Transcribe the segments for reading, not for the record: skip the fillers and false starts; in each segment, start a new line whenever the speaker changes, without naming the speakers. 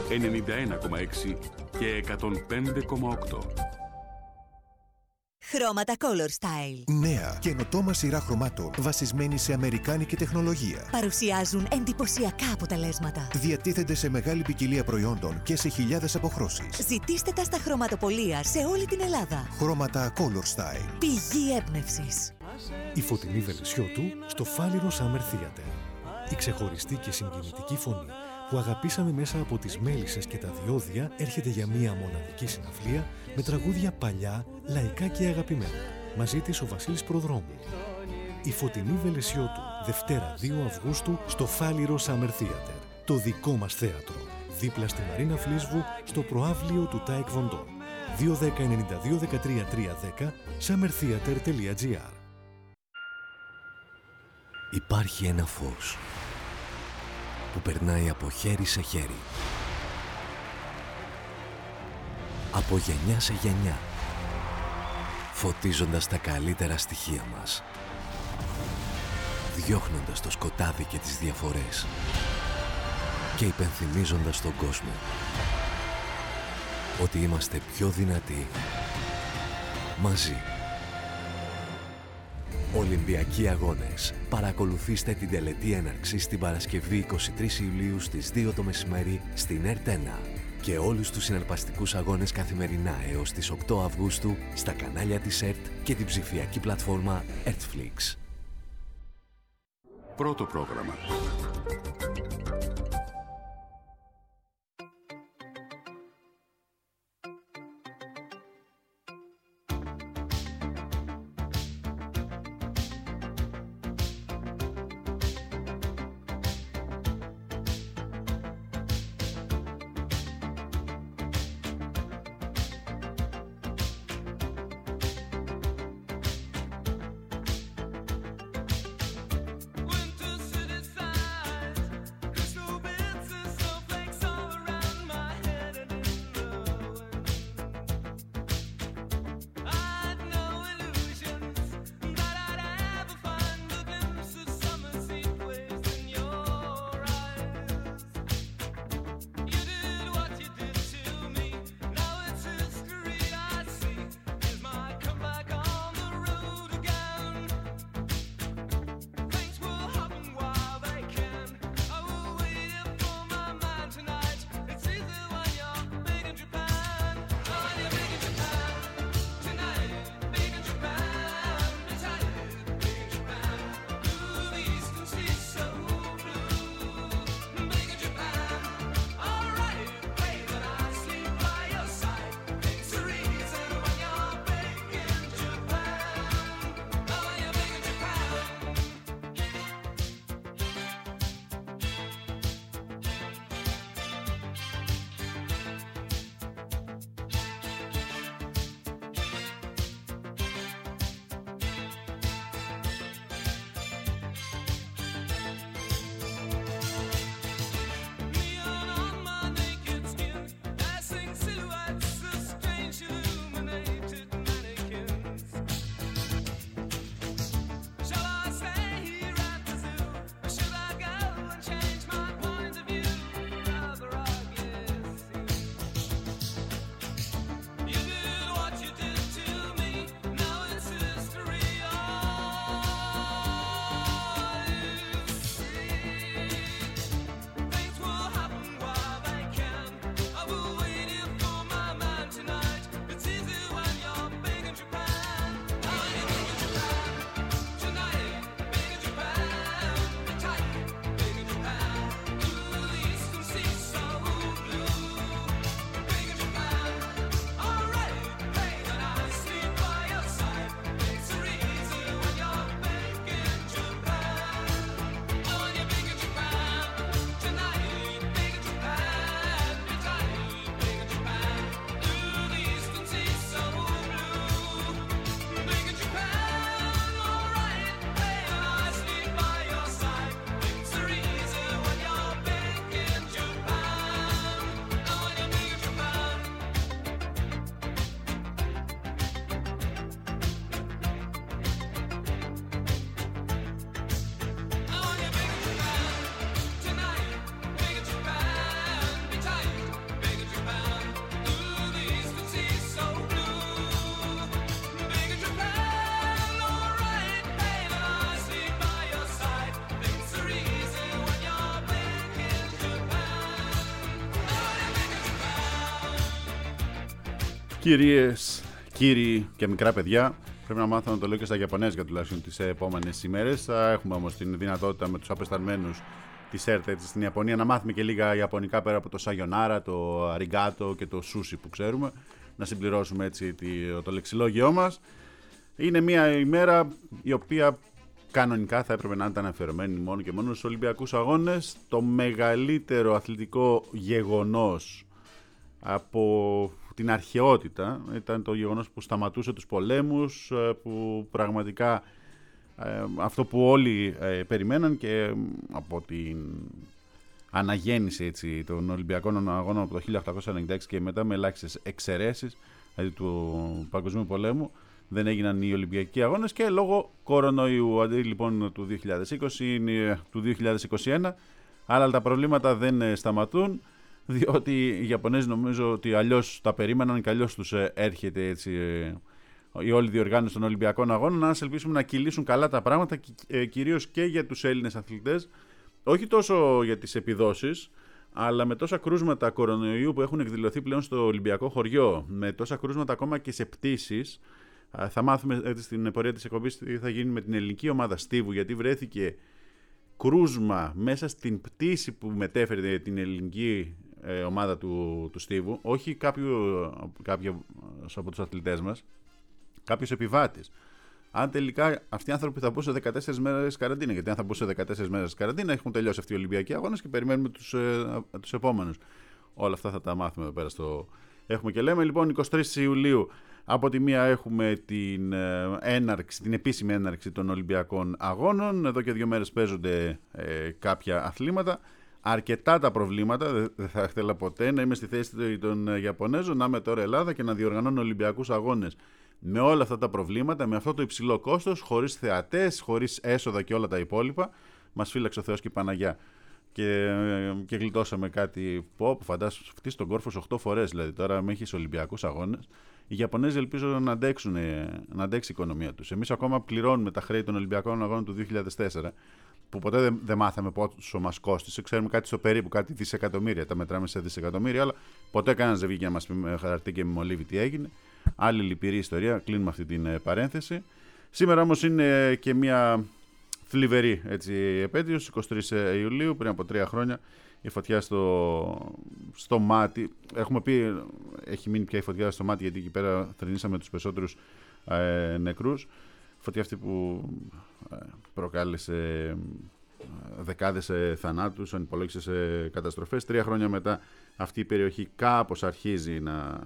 91,6 και 105,8.
Χρώματα Color Style.
Νέα καινοτόμα σειρά χρωμάτων βασισμένη σε αμερικάνικη τεχνολογία.
Παρουσιάζουν εντυπωσιακά αποτελέσματα.
Διατίθενται σε μεγάλη ποικιλία προϊόντων και σε χιλιάδες αποχρώσεις.
Ζητήστε τα στα χρωματοπωλεία σε όλη την Ελλάδα.
Χρώματα Color Style.
Πηγή έμπνευσης.
Η Φωτεινή Βελεσιώτου στο Φάληρο Summer Theater. Η ξεχωριστή και συγκινητική φωνή που αγαπήσαμε μέσα από τις μέλισσες και τα διόδια έρχεται για μία μοναδική συναυλία με τραγούδια παλιά, λαϊκά και αγαπημένα. Μαζί της ο Βασίλης Προδρόμου. Η Φωτεινή Βελεσιώτου, Δευτέρα 2 Αυγούστου στο Φάληρο Summer Theater. Το δικό μας θέατρο. Δίπλα στη Μαρίνα Φλίσβου, στο προαύλιο του Τάικ Βοντό. 210-92-13-310 summertheater.gr.
Υπάρχει ένα φως που περνάει από χέρι σε χέρι, από γενιά σε γενιά, φωτίζοντας τα καλύτερα στοιχεία μας, διώχνοντας το σκοτάδι και τις διαφορές και υπενθυμίζοντας τον κόσμο ότι είμαστε πιο δυνατοί μαζί. Ολυμπιακοί Αγώνες. Παρακολουθήστε την τελετή έναρξης την Παρασκευή 23 Ιουλίου στις 2 το μεσημέρι στην ΕΡΤ1 και όλους τους συναρπαστικούς αγώνες καθημερινά έως τις 8 Αυγούστου στα κανάλια της ΕΡΤ και την ψηφιακή πλατφόρμα ERTFLIX.
Πρώτο πρόγραμμα.
Κυρίες, κύριοι και μικρά παιδιά, πρέπει να μάθω να το λέω και στα Ιαπωνέζικα τουλάχιστον τις επόμενες ημέρες. Θα έχουμε όμως την δυνατότητα με τους απεσταλμένους της ΕΡΤ στην Ιαπωνία να μάθουμε και λίγα ιαπωνικά πέρα από το Sayonara, το Arigato και το Sushi που ξέρουμε. Να συμπληρώσουμε έτσι το λεξιλόγιό μας. Είναι μια ημέρα η οποία κανονικά θα έπρεπε να ήταν αφιερωμένη μόνο και μόνο στους Ολυμπιακούς Αγώνες. Το μεγαλύτερο αθλητικό γεγονός από την αρχαιότητα ήταν το γεγονός που σταματούσε τους πολέμους, που πραγματικά αυτό που όλοι περιμέναν, και από την αναγέννηση έτσι, των Ολυμπιακών Αγώνων από το 1896 και μετά, με ελάχιστες εξαιρέσεις, δηλαδή του Παγκοσμίου Πολέμου, δεν έγιναν οι Ολυμπιακοί Αγώνες, και λόγω κορονοϊού. Αντί λοιπόν του 2020 είναι του 2021, αλλά τα προβλήματα δεν σταματούν, διότι οι Ιαπωνέζοι νομίζω ότι αλλιώς τα περίμεναν και αλλιώς τους έρχεται έτσι η όλη διοργάνωση των Ολυμπιακών Αγώνων. Να ελπίσουμε να κυλήσουν καλά τα πράγματα, κυρίως και για τους Έλληνες αθλητές, όχι τόσο για τις επιδόσεις, αλλά με τόσα κρούσματα κορονοϊού που έχουν εκδηλωθεί πλέον στο Ολυμπιακό χωριό, με τόσα κρούσματα ακόμα και σε πτήσεις. Θα μάθουμε έτσι στην πορεία της εκπομπής τι θα γίνει με την ελληνική ομάδα στίβου, γιατί βρέθηκε κρούσμα μέσα στην πτήση που μετέφερε την ελληνική ομάδα του στίβου, όχι κάποιο από τους αθλητές μας, κάποιος επιβάτης. Αν τελικά αυτοί οι άνθρωποι θα μπουν σε 14 μέρες καραντίνα, γιατί αν θα μπουν σε 14 μέρες καραντίνα έχουν τελειώσει αυτοί οι Ολυμπιακοί Αγώνες και περιμένουμε τους επόμενους. Όλα αυτά θα τα μάθουμε εδώ πέρα στο Έχουμε και Λέμε. Λοιπόν, 23 Ιουλίου από τη μία έχουμε την επίσημη έναρξη των Ολυμπιακών Αγώνων. Εδώ και 2 μέρες παίζονται κάποια αθλήματα. Αρκετά τα προβλήματα, δεν θα ήθελα ποτέ να είμαι στη θέση των Ιαπωνέζων, να είμαι τώρα Ελλάδα και να διοργανώνω Ολυμπιακούς Αγώνες με όλα αυτά τα προβλήματα, με αυτό το υψηλό κόστος, χωρίς θεατές, χωρίς έσοδα και όλα τα υπόλοιπα. Μας φύλαξε ο Θεός και η Παναγιά. Και γλιτώσαμε κάτι που φαντάσου φτύσει τον κόρφο 8 φορές. Δηλαδή τώρα με έχεις Ολυμπιακούς Αγώνες. Οι Ιαπωνέζοι ελπίζω να αντέξει η οικονομία τους. Εμείς ακόμα πληρώνουμε τα χρέη των Ολυμπιακών Αγώνων του 2004. Που ποτέ δεν μάθαμε πόσο μας κόστησε. Ξέρουμε κάτι στο περίπου, κάτι δισεκατομμύρια. Τα μετράμε σε δισεκατομμύρια, αλλά ποτέ κανένας δεν βγήκε να μας πει με χαρτί και με μολύβι τι έγινε. Άλλη λυπηρή ιστορία. Κλείνουμε αυτή την παρένθεση. Σήμερα όμως είναι και μια θλιβερή επέτειος. 23 Ιουλίου, πριν από 3 χρόνια, η φωτιά στο Μάτι. Έχουμε πει, έχει μείνει πια η φωτιά στο Μάτι, γιατί εκεί πέρα θρηνήσαμε τους περισσότερους νεκρούς. Φωτιά αυτή που προκάλεσε δεκάδες θανάτους, ανυπολόγιστες σε καταστροφές. 3 χρόνια μετά αυτή η περιοχή κάπως αρχίζει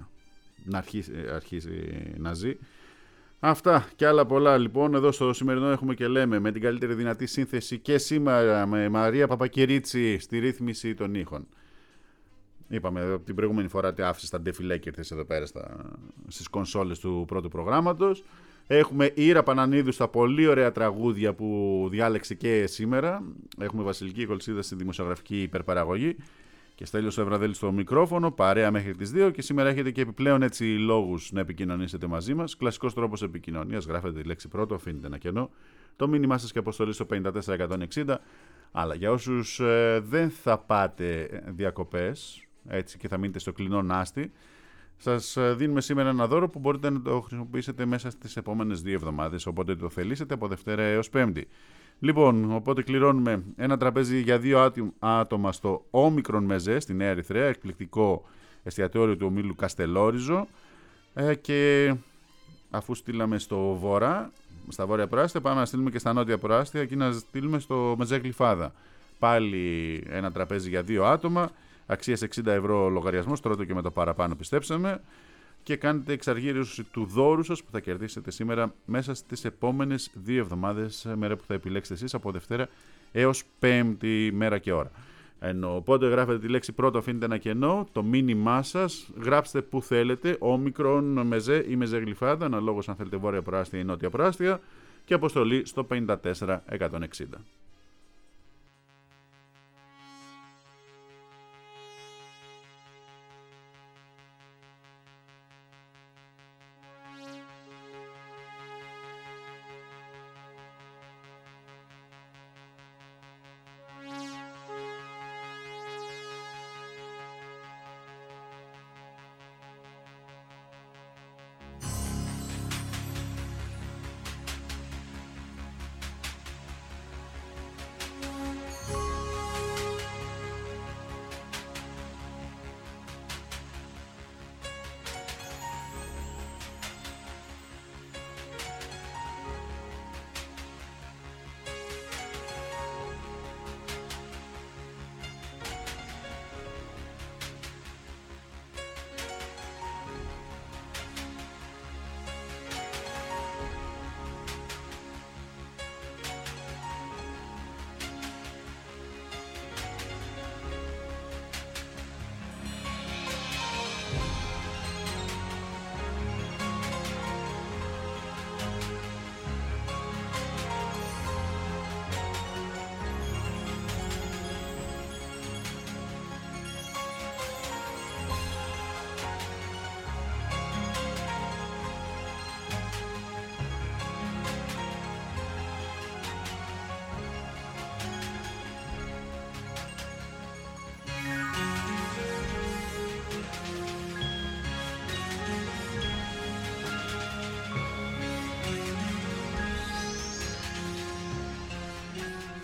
να ζει. Αυτά και άλλα πολλά λοιπόν εδώ στο σημερινό Έχουμε και Λέμε, με την καλύτερη δυνατή σύνθεση και σήμερα με Μαρία Παπακυρίτσι στη ρύθμιση των ήχων. Είπαμε την προηγούμενη φορά ότι άφησε τα ντεφιλέ και ήρθες εδώ πέρα στις κονσόλες του πρώτου προγράμματος. Έχουμε Ήρα Πανανίδου στα πολύ ωραία τραγούδια που διάλεξε και σήμερα. Έχουμε Βασιλική Κολσίδα στη δημοσιογραφική υπερπαραγωγή και Στέλιος Ευραδέλη στο μικρόφωνο, παρέα μέχρι τις 2. Και σήμερα έχετε και επιπλέον έτσι λόγους να επικοινωνήσετε μαζί μας. Κλασικός τρόπος επικοινωνίας, γράφετε τη λέξη πρώτο, αφήνετε ένα κενό. Το μήνυμά σας και αποστολή στο 54160. Αλλά για όσους δεν θα πάτε διακοπές έτσι, και θα μείνετε στο κλεινό Νάστη, σας δίνουμε σήμερα ένα δώρο που μπορείτε να το χρησιμοποιήσετε μέσα στις επόμενες 2 εβδομάδες, οπότε το θελήσετε από Δευτέρα έως Πέμπτη. Λοιπόν, οπότε κληρώνουμε ένα τραπέζι για 2 άτομα στο Όμικρον Μεζέ, στη Νέα Ερυθρέα, εκπληκτικό εστιατόριο του ομίλου Καστελόριζο, και αφού στείλαμε στο βορρά, στα βόρεια προάστια, πάμε να στείλουμε και στα νότια προάστια και να στείλουμε στο Μεζέ Γλυφάδα. Πάλι ένα τραπέζι για 2 άτομα. Αξίας 60 ευρώ λογαριασμός, τρώτε και με το παραπάνω πιστέψαμε, και κάνετε εξαργύρωση του δώρου σας που θα κερδίσετε σήμερα μέσα στις επόμενες 2 εβδομάδες, μέρα που θα επιλέξετε εσείς από Δευτέρα έως Πέμπτη μέρα και ώρα. Οπότε γράφετε τη λέξη πρώτο, αφήνετε ένα κενό, το μήνυμά σας, γράψτε που θέλετε, Όμικρον Μεζέ ή Μεζέ Γλυφάδα, αναλόγως αν θέλετε βόρεια προάστια ή νότια προάστια, και αποστολή στο 54160.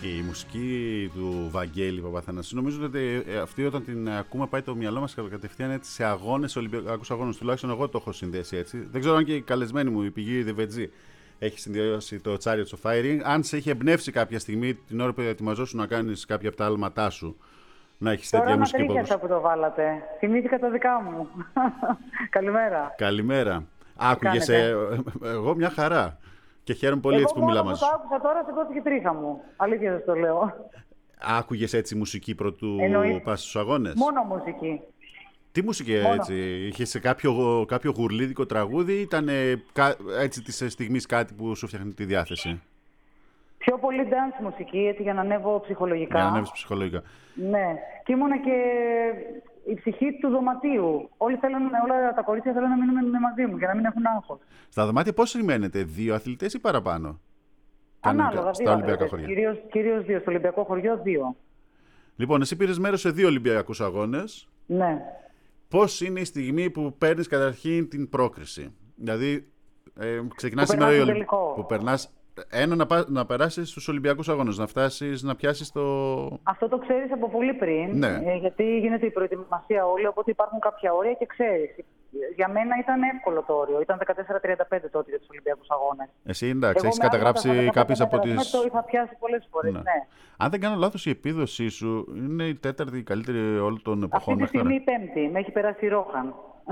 Η μουσική του Βαγγέλη Παπαθανασίου, νομίζω ότι αυτή όταν την ακούμε πάει το μυαλό μας κατευθείαν έτσι σε αγώνες, Ολυμπιακούς αγώνες. Τουλάχιστον εγώ το έχω συνδέσει έτσι. Δεν ξέρω αν και η καλεσμένη μου, η πηγή Δεβετζή, έχει συνδυάσει το Chariots of Fire. Αν σε έχει εμπνεύσει κάποια στιγμή την ώρα που ετοιμαζόσουν να κάνεις κάποια από τα άλματά σου, να έχεις τέτοια μουσική.
Τώρα αυτά που το βάλατε. Θυμήθηκα τα δικά μου. Καλημέρα.
Καλημέρα. Άκουγες, εγώ μια χαρά. Και χαίρομαι πολύ έτσι που μιλάμε.
Εγώ το άκουσα τώρα, σηκώθηκε τρίχα μου. Αλήθεια σας το λέω.
Άκουγες έτσι μουσική πρωτού πας στους αγώνες?
Μόνο μουσική.
Τι μουσική έτσι, είχες κάποιο γουρλίδικο τραγούδι ή ήταν έτσι της στιγμής κάτι που σου φτιάχνει τη διάθεση?
Πιο πολύ dance μουσική, έτσι για να ανέβω ψυχολογικά.
Για να ανέβεις ψυχολογικά.
Ναι. Και ήμουνα και η ψυχή του δωματίου. Όλα τα κορίτσια θέλουν να μείνουν μαζί μου για να μην έχουν άγχος.
Στα δωμάτια πώς ρημένετε, 2 αθλητές ή παραπάνω?
Ανάλογα,
στα Ολυμπιακά χωριά.
Κυρίως 2. Στο Ολυμπιακό χωριό 2.
Λοιπόν, εσύ πήρες μέρος σε 2 Ολυμπιακούς αγώνες.
Ναι.
Πώς είναι η στιγμή που παίρνεις καταρχήν την πρόκριση? Δηλαδή, ξεκινάς σήμερα που περνάς να περάσεις στους Ολυμπιακούς αγώνες, να φτάσεις να πιάσεις το...
Αυτό το ξέρεις από πολύ πριν,
ναι.
Γιατί γίνεται η προετοιμασία όλη, οπότε υπάρχουν κάποια όρια και ξέρεις. Για μένα ήταν εύκολο το όριο, ήταν 14:35 τότε για τους Ολυμπιακούς αγώνες.
Εσύ εντάξει, έχεις καταγράψει κάποιες από τις...
Το είχα πιάσει πολλές φορές, ναι.
Αν δεν κάνω λάθος, η επίδοσή σου είναι η 4η η καλύτερη όλων των εποχών.
Αυτή τη στιγμή η 5η, με έχει περάσει η Ρόχαν,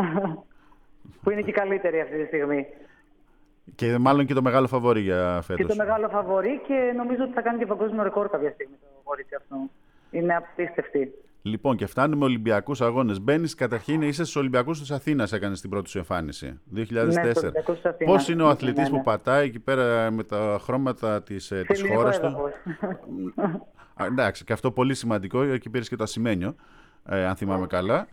που είναι και η καλύτερη αυτή τη στιγμή.
Και μάλλον και το μεγάλο φαβορί για φέτος.
Και το μεγάλο φαβορί και νομίζω ότι θα κάνει και παγκόσμιο ρεκόρ κάποια στιγμή το κορίτσι αυτό. Είναι απίστευτη. Λοιπόν,
και φτάνουμε Ολυμπιακούς αγώνες. Μπαίνεις καταρχήν, είσαι στους Ολυμπιακούς της Αθήνας, έκανες την πρώτη σου εμφάνιση. 2004.
Ναι,
πώς είναι ο αθλητής που πατάει εκεί πέρα με τα χρώματα της χώρας του? Εντάξει, και αυτό πολύ σημαντικό, εκεί πήρες και το ασημένιο, αν θυμάμαι καλά.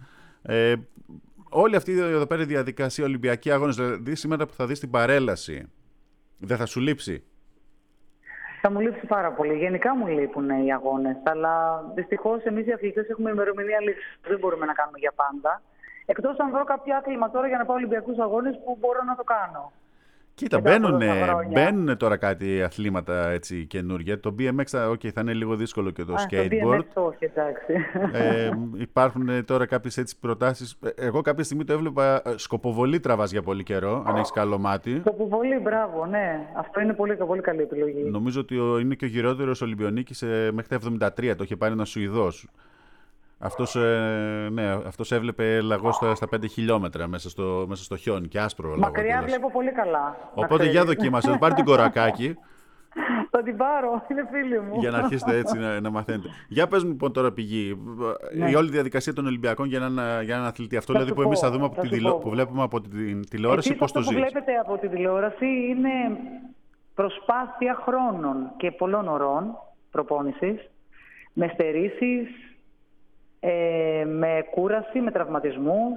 Όλη αυτή εδώ πέρα η διαδικασία Ολυμπιακοί αγώνες, δηλαδή σήμερα που θα δεις την παρέλαση, δεν θα σου λείψει?
Θα μου λείψει πάρα πολύ. Γενικά μου λείπουν οι αγώνες, αλλά δυστυχώς εμείς οι αθλητές έχουμε ημερομηνία λήξη. Δεν μπορούμε να κάνουμε για πάντα. Εκτός αν βρω κάποιο άθλημα τώρα για να πάω Ολυμπιακούς αγώνες που μπορώ να το κάνω.
Κοίτα, μπαίνουν τώρα κάτι αθλήματα έτσι καινούργια. Το BMX θα είναι λίγο δύσκολο και το skateboard.
Το BMX όχι, εντάξει.
Υπάρχουν τώρα κάποιες έτσι προτάσεις. Εγώ κάποια στιγμή το έβλεπα, σκοποβολή τραβάς για πολύ καιρό, αν έχεις καλό μάτι.
Σκοποβολή, μπράβο, ναι. Αυτό είναι πολύ, πολύ καλή επιλογή.
Νομίζω ότι είναι και ο γυρότερος Ολυμπιονίκης μέχρι τα 73, το είχε πάρει ένας Σουηδός. Αυτός έβλεπε λαγό στα 5 χιλιόμετρα μέσα στο χιόνι και άσπρο λαγό.
Μακριά βλέπω πολύ καλά.
Οπότε για δοκίμασε, πάρει την κορακάκι.
Θα την πάρω, είναι φίλη μου.
Για να αρχίσετε έτσι να μαθαίνετε. Για πες μου λοιπόν τώρα πηγή. Η όλη διαδικασία των Ολυμπιακών για έναν αθλητή. Αυτό δηλαδή που εμείς θα δούμε που βλέπουμε από την τηλεόραση, πώς το ζεις?
Αυτό που βλέπετε από την τηλεόραση είναι προσπάθεια χρόνων και πολλών ωρών προπόνησης, με στερήσεις, με κούραση, με τραυματισμούς.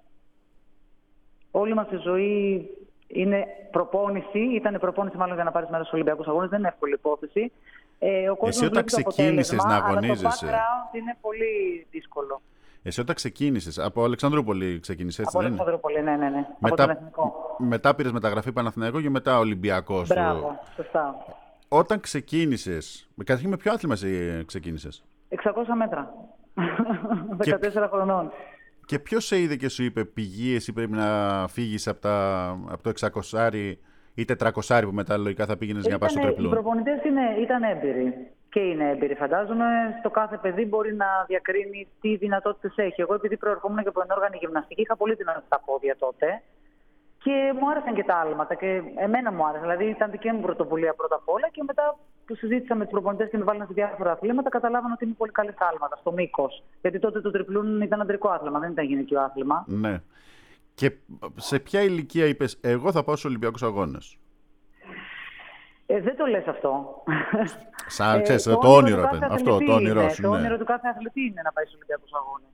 Όλη μας η ζωή είναι προπόνηση, ήταν προπόνηση μάλλον για να πάρεις μέρος στους Ολυμπιακούς αγώνες, δεν είναι εύκολη υπόθεση.
Εσύ όταν ξεκίνησες να αγωνίζεσαι,
αλλά το background είναι πολύ δύσκολο.
Εσύ όταν ξεκίνησες, από Αλεξανδρούπολη ξεκίνησες, έτσι?
Από Αλεξανδρούπολη, ναι. Από τον Εθνικό.
Μετά πήρες μεταγραφή Παναθηναϊκό και μετά Ολυμπιακός.
Μπράβο, σωστά.
Όταν ξεκίνησες, καταρχήν με ποιο άθλημα ξεκίνησες?
600 μέτρα. 14 χρονών.
Και ποιος σε είδε και σου είπε πηγή, εσύ πρέπει να φύγεις από το 600 ή 400 που μετά λογικά θα πήγαινες για να πας στο τριπλούν?
Οι προπονητές ήταν έμπειροι και είναι έμπειροι. Φαντάζομαι στο κάθε παιδί μπορεί να διακρίνει τι δυνατότητες έχει. Εγώ επειδή προερχόμουν και από ενόργανη γυμναστική, είχα πολύ δυνατά τα πόδια τότε. Και μου άρεσαν και τα άλματα και εμένα μου άρεσε. Δηλαδή ήταν δική μου πρωτοβουλία πρώτα απ' όλα και μετά που συζήτησα με τους προπονητές και με βάλανε σε διάφορα αθλήματα, καταλάβανα ότι είναι πολύ καλή στα άλματα, στο μήκος. Γιατί τότε το τριπλούν ήταν αντρικό άθλημα, δεν ήταν γυναικείο άθλημα.
Ναι. Και σε ποια ηλικία είπες, εγώ θα πάω στους Ολυμπιακούς αγώνες?
Δεν το λες αυτό.
Ξέρεις, το όνειρο, αυτό, το όνειρό σου.
Το όνειρο του κάθε αθλητή είναι να πάει στους Ολυμπιακούς αγώνες.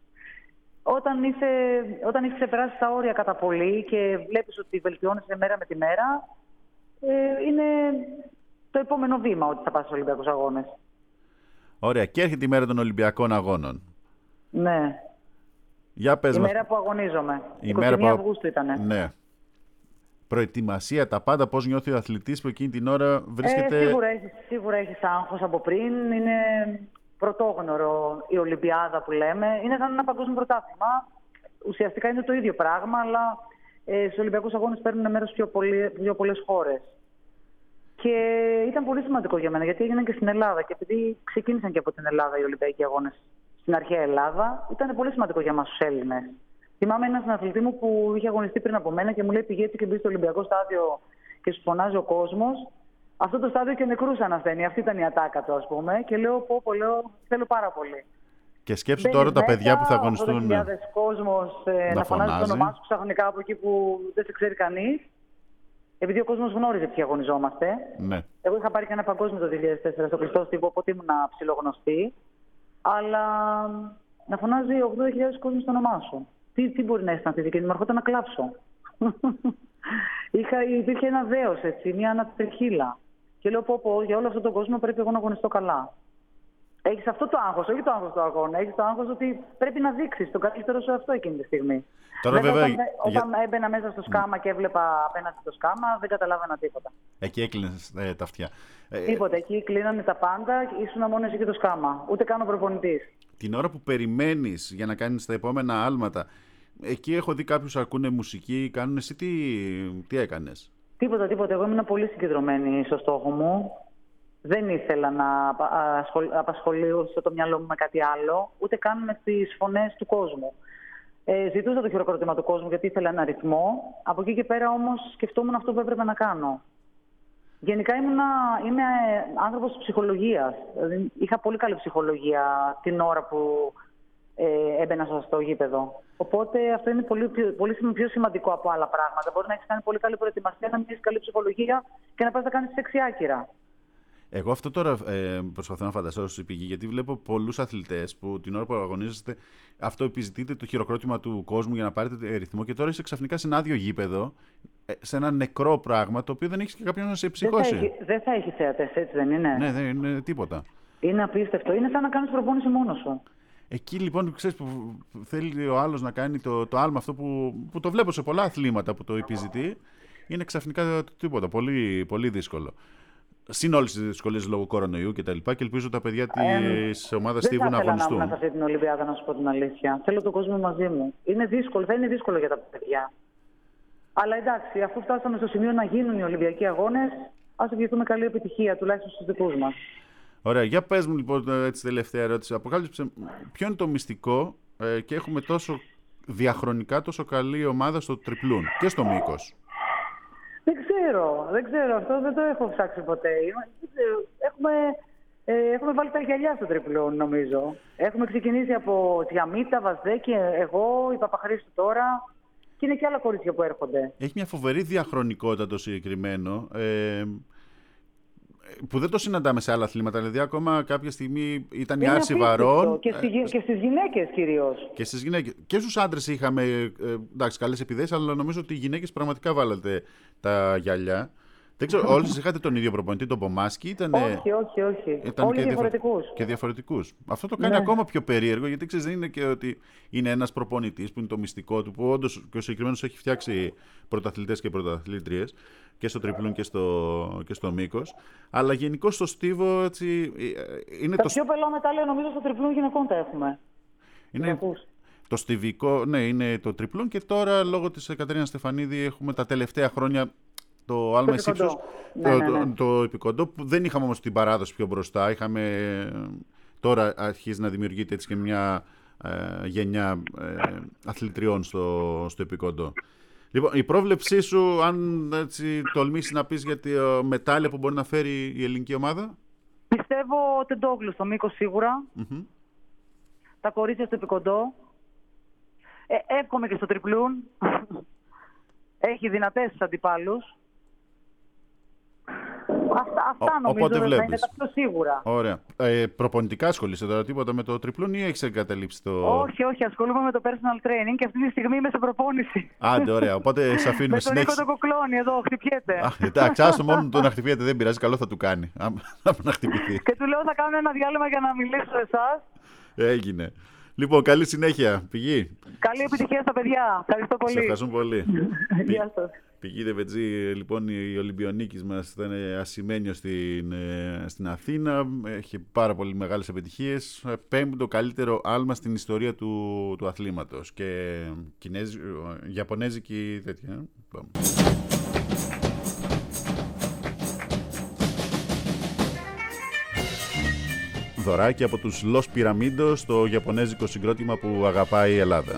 Όταν είσαι ξεπεράσει τα όρια κατά πολύ και βλέπεις ότι βελτιώνεσαι μέρα με τη μέρα, είναι το επόμενο βήμα ότι θα πας στους Ολυμπιακούς αγώνες.
Ωραία. Και έρχεται η μέρα των Ολυμπιακών αγώνων.
Ναι.
Για πες
η μέρα που αγωνίζομαι. 21 Αυγούστου ήτανε.
Ναι. προετοιμασία, τα πάντα, πώς νιώθει ο αθλητής που εκείνη την ώρα βρίσκεται.
Σίγουρα έχεις άγχος από πριν. Είναι πρωτόγνωρο η Ολυμπιάδα που λέμε. Είναι σαν ένα παγκόσμιο πρωτάθλημα. Ουσιαστικά είναι το ίδιο πράγμα, αλλά στους Ολυμπιακούς Αγώνες παίρνουν μέρος πιο πολλές χώρες. Και ήταν πολύ σημαντικό για μένα, γιατί έγιναν και στην Ελλάδα. Και επειδή ξεκίνησαν και από την Ελλάδα οι Ολυμπιακοί Αγώνες στην αρχαία Ελλάδα, ήταν πολύ σημαντικό για εμάς τους Έλληνες. Θυμάμαι έναν αθλητή μου που είχε αγωνιστεί πριν από μένα και μου λέει: πηγαίνει και μπει στο Ολυμπιακό στάδιο και σου φωνάζει ο κόσμος. Αυτό το στάδιο και νεκρούσαν ασθένει. Αυτή ήταν η ατάκα του, ας πούμε. Και λέω: λέω, θέλω πάρα πολύ.
Και σκέψου τώρα τα παιδιά που θα αγωνιστούν.
80.000 κόσμος να φωνάζει το όνομά σου ξαφνικά από εκεί που δεν σε ξέρει κανείς. Επειδή ο κόσμος γνώριζε ποιοι αγωνιζόμαστε.
Ναι.
Εγώ είχα πάρει και ένα παγκόσμιο το 2004 στο κλειστό στίβο, οπότε ήμουν ψιλογνωστή. Αλλά να φωνάζει 80.000 κόσμος στο όνομά σου. Τι μπορεί να αισθανθεί, και μου έρχονταν να κλάψω. Υπήρχε ένα δέος, έτσι, μια ανατριχύλα. Και λέω: για όλο αυτόν τον κόσμο πρέπει εγώ να αγωνιστώ καλά. Έχεις αυτό το άγχος, όχι το άγχος του αγώνα. Έχεις το άγχος ότι πρέπει να δείξεις τον καλύτερο σου αυτό εκείνη τη στιγμή.
Τώρα, βέβαια,
όταν έμπαινα μέσα στο σκάμα και έβλεπα απέναντι στο σκάμα, δεν καταλάβαινα τίποτα.
Εκεί έκλεινες τα αυτιά.
Τίποτα. Εκεί κλείνανε τα πάντα, ήσουν μόνο εσύ και το σκάμα. Ούτε καν ο προπονητής.
Την ώρα που περιμένεις για να κάνεις τα επόμενα άλματα, εκεί έχω δει κάποιους ακούνε μουσική, κάνουν. Εσύ τι έκανες?
Τίποτα. Εγώ ήμουν πολύ συγκεντρωμένη στο στόχο μου. Δεν ήθελα να απασχολήσω το μυαλό μου με κάτι άλλο, ούτε καν με τις φωνές του κόσμου. Ζητούσα το χειροκρότημα του κόσμου γιατί ήθελα ένα ρυθμό. Από εκεί και πέρα όμως σκεφτόμουν αυτό που έπρεπε να κάνω. Γενικά είμαι άνθρωπος ψυχολογίας. Δηλαδή, είχα πολύ καλή ψυχολογία την ώρα που έμπαινα στο γήπεδο. Οπότε αυτό είναι πολύ πιο σημαντικό από άλλα πράγματα. Μπορεί να έχεις κάνει πολύ καλή προετοιμασία, να μην έχεις καλή ψυχολογία και να πας να κάνεις εξιάκυρα.
Εγώ αυτό τώρα προσπαθώ να φανταστώ ως πηγή, γιατί βλέπω πολλούς αθλητές που την ώρα που αγωνίζεστε αυτό επιζητείτε το χειροκρότημα του κόσμου για να πάρετε ρυθμό και τώρα είσαι ξαφνικά σε ένα άδειο γήπεδο, σε ένα νεκρό πράγμα το οποίο δεν έχεις και κάποιον να σε ψυχώσει.
Δεν θα έχει θέατες, έτσι δεν είναι?
Ναι, δεν είναι τίποτα.
Είναι απίστευτο. Είναι σαν να κάνεις προπόνηση μόνος σου.
Εκεί λοιπόν, ξέρεις, που θέλει ο άλλος να κάνει το άλμα αυτό που το βλέπω σε πολλά αθλήματα που το επιζητεί, είναι ξαφνικά τίποτα. Πολύ, πολύ δύσκολο. Συν όλες τις δυσκολίες λόγω κορονοϊού και τα λοιπά, και ελπίζω τα παιδιά της ομάδας Στίβου να αγωνιστούν.
Δεν θα ήθελα να ήμουν σε αυτή την Ολυμπιάδα, να σου πω την αλήθεια. Θέλω τον κόσμο μαζί μου. Είναι δύσκολο, θα είναι δύσκολο για τα παιδιά. Αλλά εντάξει, αφού φτάσαμε στο σημείο να γίνουν οι Ολυμπιακοί Αγώνες, ας ευχηθούμε καλή επιτυχία, τουλάχιστον στους δικούς μας.
Ωραία, για πες μου λοιπόν έτσι τελευταία ερώτηση. Αποκάλυψε ποιο είναι το μυστικό και έχουμε τόσο διαχρονικά τόσο καλή ομάδα στο τριπλούν και στο μήκος?
Δεν ξέρω, αυτό δεν το έχω ψάξει ποτέ. Έχουμε βάλει τα γυαλιά στο τριπλούν, νομίζω. Έχουμε ξεκινήσει από Τζιαμίτα, Βαζδέκη, εγώ, η Παπαχρήστου τώρα, και είναι και άλλα κορίτσια που έρχονται. Έχει
μια φοβερή διαχρονικότητα το συγκεκριμένο, που δεν το συναντάμε σε άλλα αθλήματα. Δηλαδή, ακόμα κάποια στιγμή ήταν η Άρση Βαρών.
Και στις γυναίκες κυρίως.
Και στις γυναίκες. Και στους άντρες είχαμε καλές επιδέσεις, αλλά νομίζω ότι οι γυναίκες πραγματικά βάλατε τα γυαλιά. Δεν ξέρω, όλες είχατε τον ίδιο προπονητή, τον Πομάσκι?
Όχι. Όλοι διαφορετικούς.
Και διαφορετικούς. Αυτό το κάνει ακόμα πιο περίεργο, γιατί ξέρεις, δεν είναι και ότι είναι ένας προπονητής που είναι το μυστικό του, που όντως και ο συγκεκριμένος έχει φτιάξει πρωταθλητές και πρωταθλήτριες και στο τριπλούν και στο μήκος. Αλλά γενικώς στο στίβο έτσι, είναι
τα πιο πελά μετάλλια νομίζω στο τριπλούν γυναικών τα έχουμε.
Είναι το στιβικό, ναι, είναι το τριπλούν, και τώρα λόγω της Κατερίνας Στεφανίδη έχουμε τα τελευταία χρόνια το άλμα εις ύψος, το επικοντό, που δεν είχαμε όμως την παράδοση πιο μπροστά. Τώρα αρχίζει να δημιουργείται έτσι και μια γενιά αθλητριών στο επικοντό. Λοιπόν, η πρόβλεψή σου, αν έτσι τολμήσεις να πεις για τη μετάλλια που μπορεί να φέρει η ελληνική ομάδα?
Πιστεύω Τεντόγλου στο μήκος σίγουρα. Mm-hmm. Τα κορίτσια στο επικοντό. Εύχομαι και στο τριπλούν. Έχει δυνατές αντιπάλους. Αυτά νομίζω
ότι
θα είναι τα πιο σίγουρα.
Ωραία. Προπονητικά ασχολείσαι τώρα τίποτα με το τριπλούν ή έχεις εγκαταλείψει το...
Όχι, ασχολούμαι με το personal training και αυτή τη στιγμή είμαι σε προπόνηση.
Άντε, ωραία. Οπότε σε αφήνουμε συνέχεια.
Με τον Νίκο το Κοκλώνη εδώ, χτυπιέται.
Εντάξει, άστο μόνο το να χτυπιέται, δεν πειράζει, καλό θα του κάνει. Να χτυπηθεί.
Και του λέω θα κάνω ένα διάλειμμα για να μιλήσω σε εσάς.
Έγινε. Λοιπόν, καλή συνέχεια, Πηγή.
Καλή επιτυχία στα παιδιά. Ευχαριστώ πολύ.
Σε ευχαριστούμε πολύ.
Γεια σας.
Πηγίδευε λοιπόν η Ολυμπιονίκης μας, ήταν ασημένιο στην Αθήνα, έχει πάρα πολύ μεγάλες επιτυχίες, πέμπτο καλύτερο άλμα στην ιστορία του αθλήματος και Ιαπωνέζικη τέτοια. Δωράκι από τους Los Pyramidos, το Ιαπωνέζικο συγκρότημα που αγαπάει η Ελλάδα.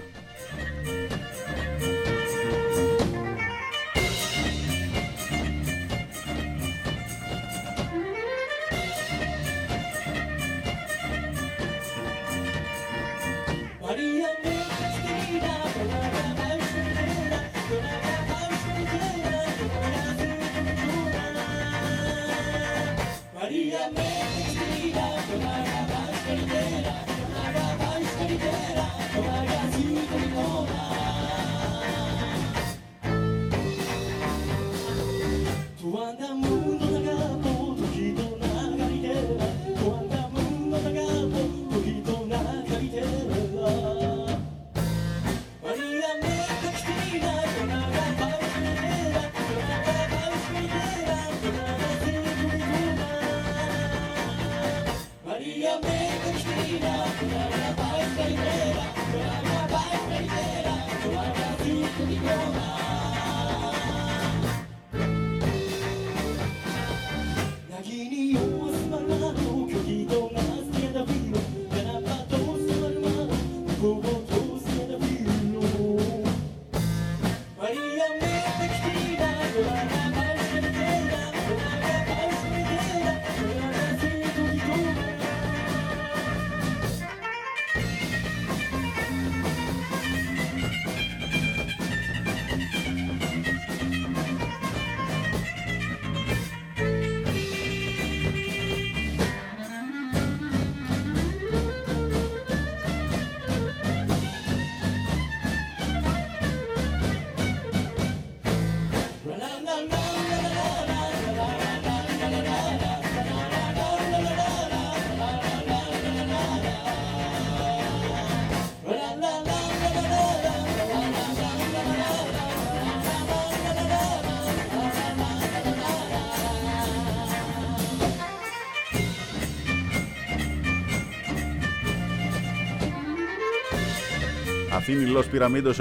Αυτοί οι Los Pyramidos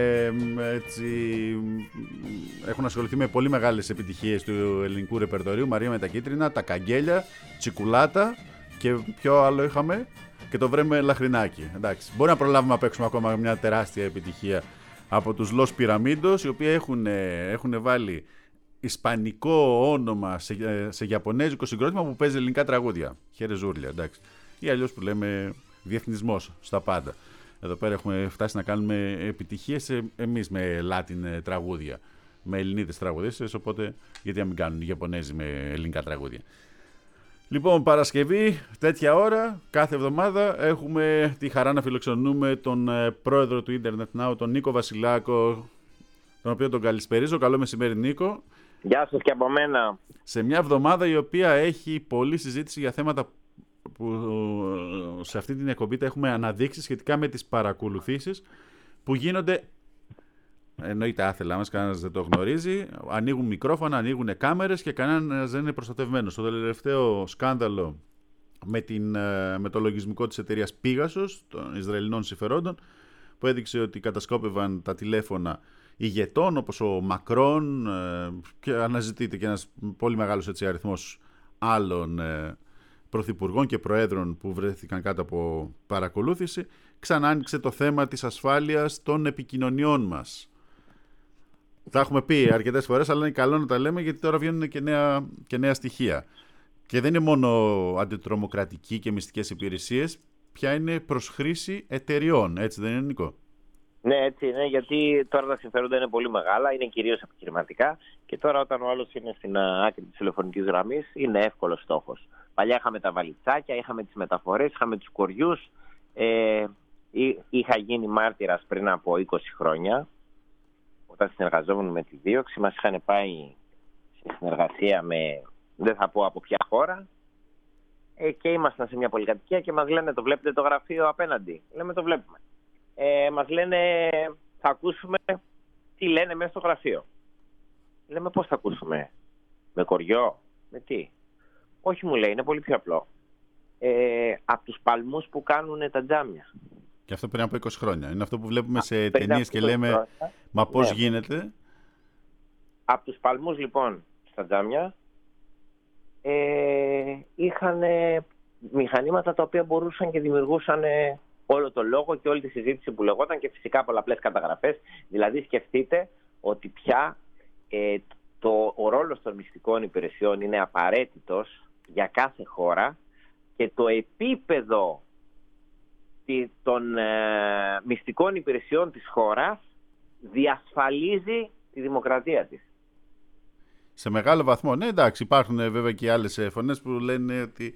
έχουν ασχοληθεί με πολύ μεγάλες επιτυχίες του ελληνικού ρεπερτορίου. Μαρία με τα Κίτρινα, τα Καγγέλια, Τσικουλάτα και ποιο άλλο είχαμε, και το Βρέμε Λαχρινάκι. Εντάξει, μπορεί να προλάβουμε να παίξουμε ακόμα μια τεράστια επιτυχία από τους Los Pyramidos, οι οποίοι έχουν βάλει ισπανικό όνομα σε ιαπωνέζικο συγκρότημα που παίζει ελληνικά τραγούδια. Χαίρε ζούρλια, εντάξει. Ή αλλιώς που λέμε διεθνισμός στα πάντα. Εδώ πέρα έχουμε φτάσει να κάνουμε επιτυχίες εμείς με Latin τραγούδια, με Ελληνίδες τραγουδίστες, οπότε γιατί να μην κάνουν οι Ιαπωνέζοι με ελληνικά τραγούδια. Λοιπόν, Παρασκευή, τέτοια ώρα, κάθε εβδομάδα έχουμε τη χαρά να φιλοξενούμε τον πρόεδρο του Internet Now, τον Νίκο Βασιλάκο, τον οποίο τον καλησπερίζω. Καλό μεσημέρι, Νίκο.
Γεια σας και από μένα.
Σε μια εβδομάδα η οποία έχει πολλή συζήτηση για θέματα που σε αυτή την εκπομπή τα έχουμε αναδείξει σχετικά με τις παρακολουθήσεις που γίνονται, εννοείται άθελά μας, κανένας δεν το γνωρίζει, ανοίγουν μικρόφωνα, ανοίγουν κάμερες και κανένας δεν είναι προστατευμένος. Το τελευταίο σκάνδαλο με το λογισμικό της εταιρείας Pegasus, των Ισραηλινών συμφερόντων, που έδειξε ότι κατασκόπευαν τα τηλέφωνα ηγετών όπως ο Μακρόν και αναζητείται και ένας πολύ μεγάλος αριθμός άλλων πρωθυπουργών και προέδρων που βρέθηκαν κάτω από παρακολούθηση. Ξανά άνοιξε το θέμα της ασφάλειας των επικοινωνιών μας. Τα έχουμε πει αρκετές φορές, αλλά είναι καλό να τα λέμε γιατί τώρα βγαίνουν και νέα στοιχεία. Και δεν είναι μόνο αντιτρομοκρατικοί και μυστικές υπηρεσίες, πια είναι προς χρήση εταιριών. Έτσι δεν είναι, Νίκο?
Ναι, έτσι είναι, γιατί τώρα τα συμφέροντα είναι πολύ μεγάλα, είναι κυρίως επιχειρηματικά και τώρα όταν ο άλλος είναι στην άκρη της τηλεφωνικής γραμμής είναι εύκολος στόχος. Παλιά είχαμε τα βαλιτσάκια, είχαμε τις μεταφορές, είχαμε τους κοριούς. Είχα γίνει μάρτυρας πριν από 20 χρόνια, όταν συνεργαζόμουν με τη δίωξη. Μας είχαν πάει σε συνεργασία με, δεν θα πω από ποια χώρα, και ήμασταν σε μια πολυκατοικία και μας λένε, το βλέπετε το γραφείο απέναντι? Λέμε, το βλέπουμε. Μας λένε, θα ακούσουμε τι λένε μέσα στο γραφείο. Λέμε πώς θα ακούσουμε, με κοριό, με τι? Όχι, μου λέει, είναι πολύ πιο απλό. Από τους παλμούς που κάνουν τα τζάμια.
Και αυτό πριν από 20 χρόνια. Είναι αυτό που βλέπουμε σε ταινίες και λέμε χρόνια. Μα πώς γίνεται?
Από τους παλμούς λοιπόν στα τζάμια είχαν μηχανήματα τα οποία μπορούσαν και δημιουργούσαν όλο το λόγο και όλη τη συζήτηση που λεγόταν και φυσικά πολλαπλές καταγραφές. Δηλαδή σκεφτείτε ότι πια ο ρόλος των μυστικών υπηρεσιών είναι απαραίτητος για κάθε χώρα και το επίπεδο των μυστικών υπηρεσιών της χώρας διασφαλίζει τη δημοκρατία της.
Σε μεγάλο βαθμό, ναι, εντάξει, υπάρχουν βέβαια και άλλες φωνές που λένε ότι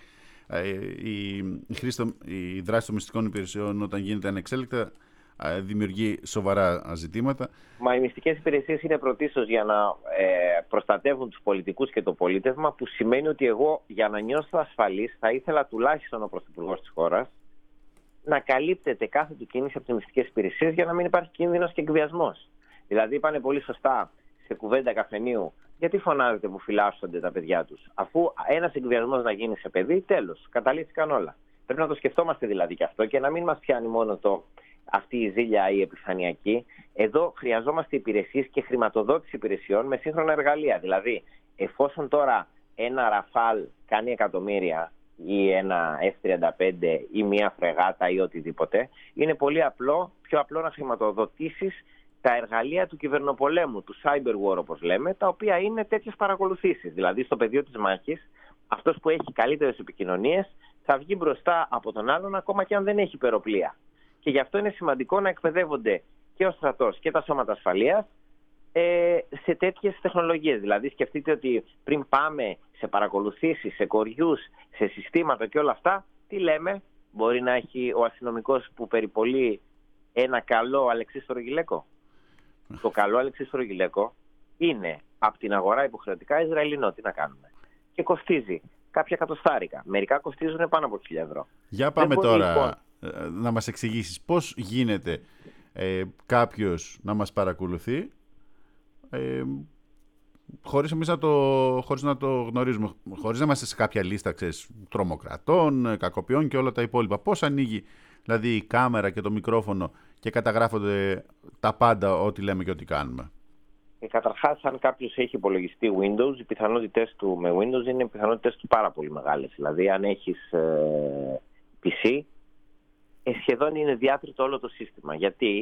η δράση των μυστικών υπηρεσιών όταν γίνεται ανεξέλεκτα δημιουργεί σοβαρά ζητήματα.
Μα οι μυστικές υπηρεσίες είναι πρωτίστως για να προστατεύουν τους πολιτικούς και το πολίτευμα, που σημαίνει ότι εγώ για να νιώσω ασφαλής θα ήθελα τουλάχιστον ο πρωθυπουργός της χώρας να καλύπτεται κάθε του κίνηση από τις μυστικές υπηρεσίες για να μην υπάρχει κίνδυνος και εκβιασμός. Δηλαδή είπανε πολύ σωστά σε κουβέντα καφενείου, γιατί φωνάζετε που φυλάσσονται τα παιδιά τους? Αφού ένας εκβιασμός να γίνει σε παιδί, τέλος, καταλήφθηκαν όλα. Πρέπει να το σκεφτόμαστε δηλαδή και αυτό και να μην μας πιάνει μόνο αυτή η ζήλια η επιφανειακή. Εδώ χρειαζόμαστε υπηρεσίες και χρηματοδότηση υπηρεσιών με σύγχρονα εργαλεία. Δηλαδή, εφόσον τώρα ένα Ραφάλ κάνει εκατομμύρια ή ένα F-35 ή μια φρεγάτα ή οτιδήποτε, είναι πολύ πιο απλό να χρηματοδοτήσεις τα εργαλεία του κυβερνοπολέμου, του cyber war όπως λέμε, τα οποία είναι τέτοιες παρακολουθήσεις. Δηλαδή στο πεδίο της μάχης, αυτός που έχει καλύτερες επικοινωνίες θα βγει μπροστά από τον άλλον ακόμα και αν δεν έχει υπεροπλία. Και γι' αυτό είναι σημαντικό να εκπαιδεύονται και ο στρατός και τα σώματα ασφαλείας σε τέτοιες τεχνολογίες. Δηλαδή σκεφτείτε ότι πριν πάμε σε παρακολουθήσεις, σε κοριούς, σε συστήματα και όλα αυτά, τι λέμε? Μπορεί να έχει ο αστυνομικός που περιπολεί ένα καλό αλεξίσφαιρο γυλαίκο. Το καλό αλεξίσφαιρο γυλαίκο είναι από την αγορά υποχρεωτικά Ισραηλινό. Τι να κάνουμε? Και κοστίζει κάποια εκατοστάρικα. Μερικά κοστίζουν πάνω από 1.000 ευρώ.
Για πάμε τώρα να μας εξηγήσεις πώς γίνεται κάποιος να μας παρακολουθεί χωρίς εμείς χωρίς να το γνωρίζουμε, χωρίς να είμαστε σε κάποια λίστα, ξέρεις, τρομοκρατών, κακοποιών και όλα τα υπόλοιπα. Πώς ανοίγει δηλαδή η κάμερα και το μικρόφωνο και καταγράφονται τα πάντα, ό,τι λέμε και ό,τι κάνουμε?
Καταρχάς, αν κάποιος έχει υπολογιστή Windows, οι πιθανότητες του με Windows είναι οι πιθανότητες του πάρα πολύ μεγάλες. Δηλαδή, αν έχεις PC, σχεδόν είναι διάτριτο όλο το σύστημα.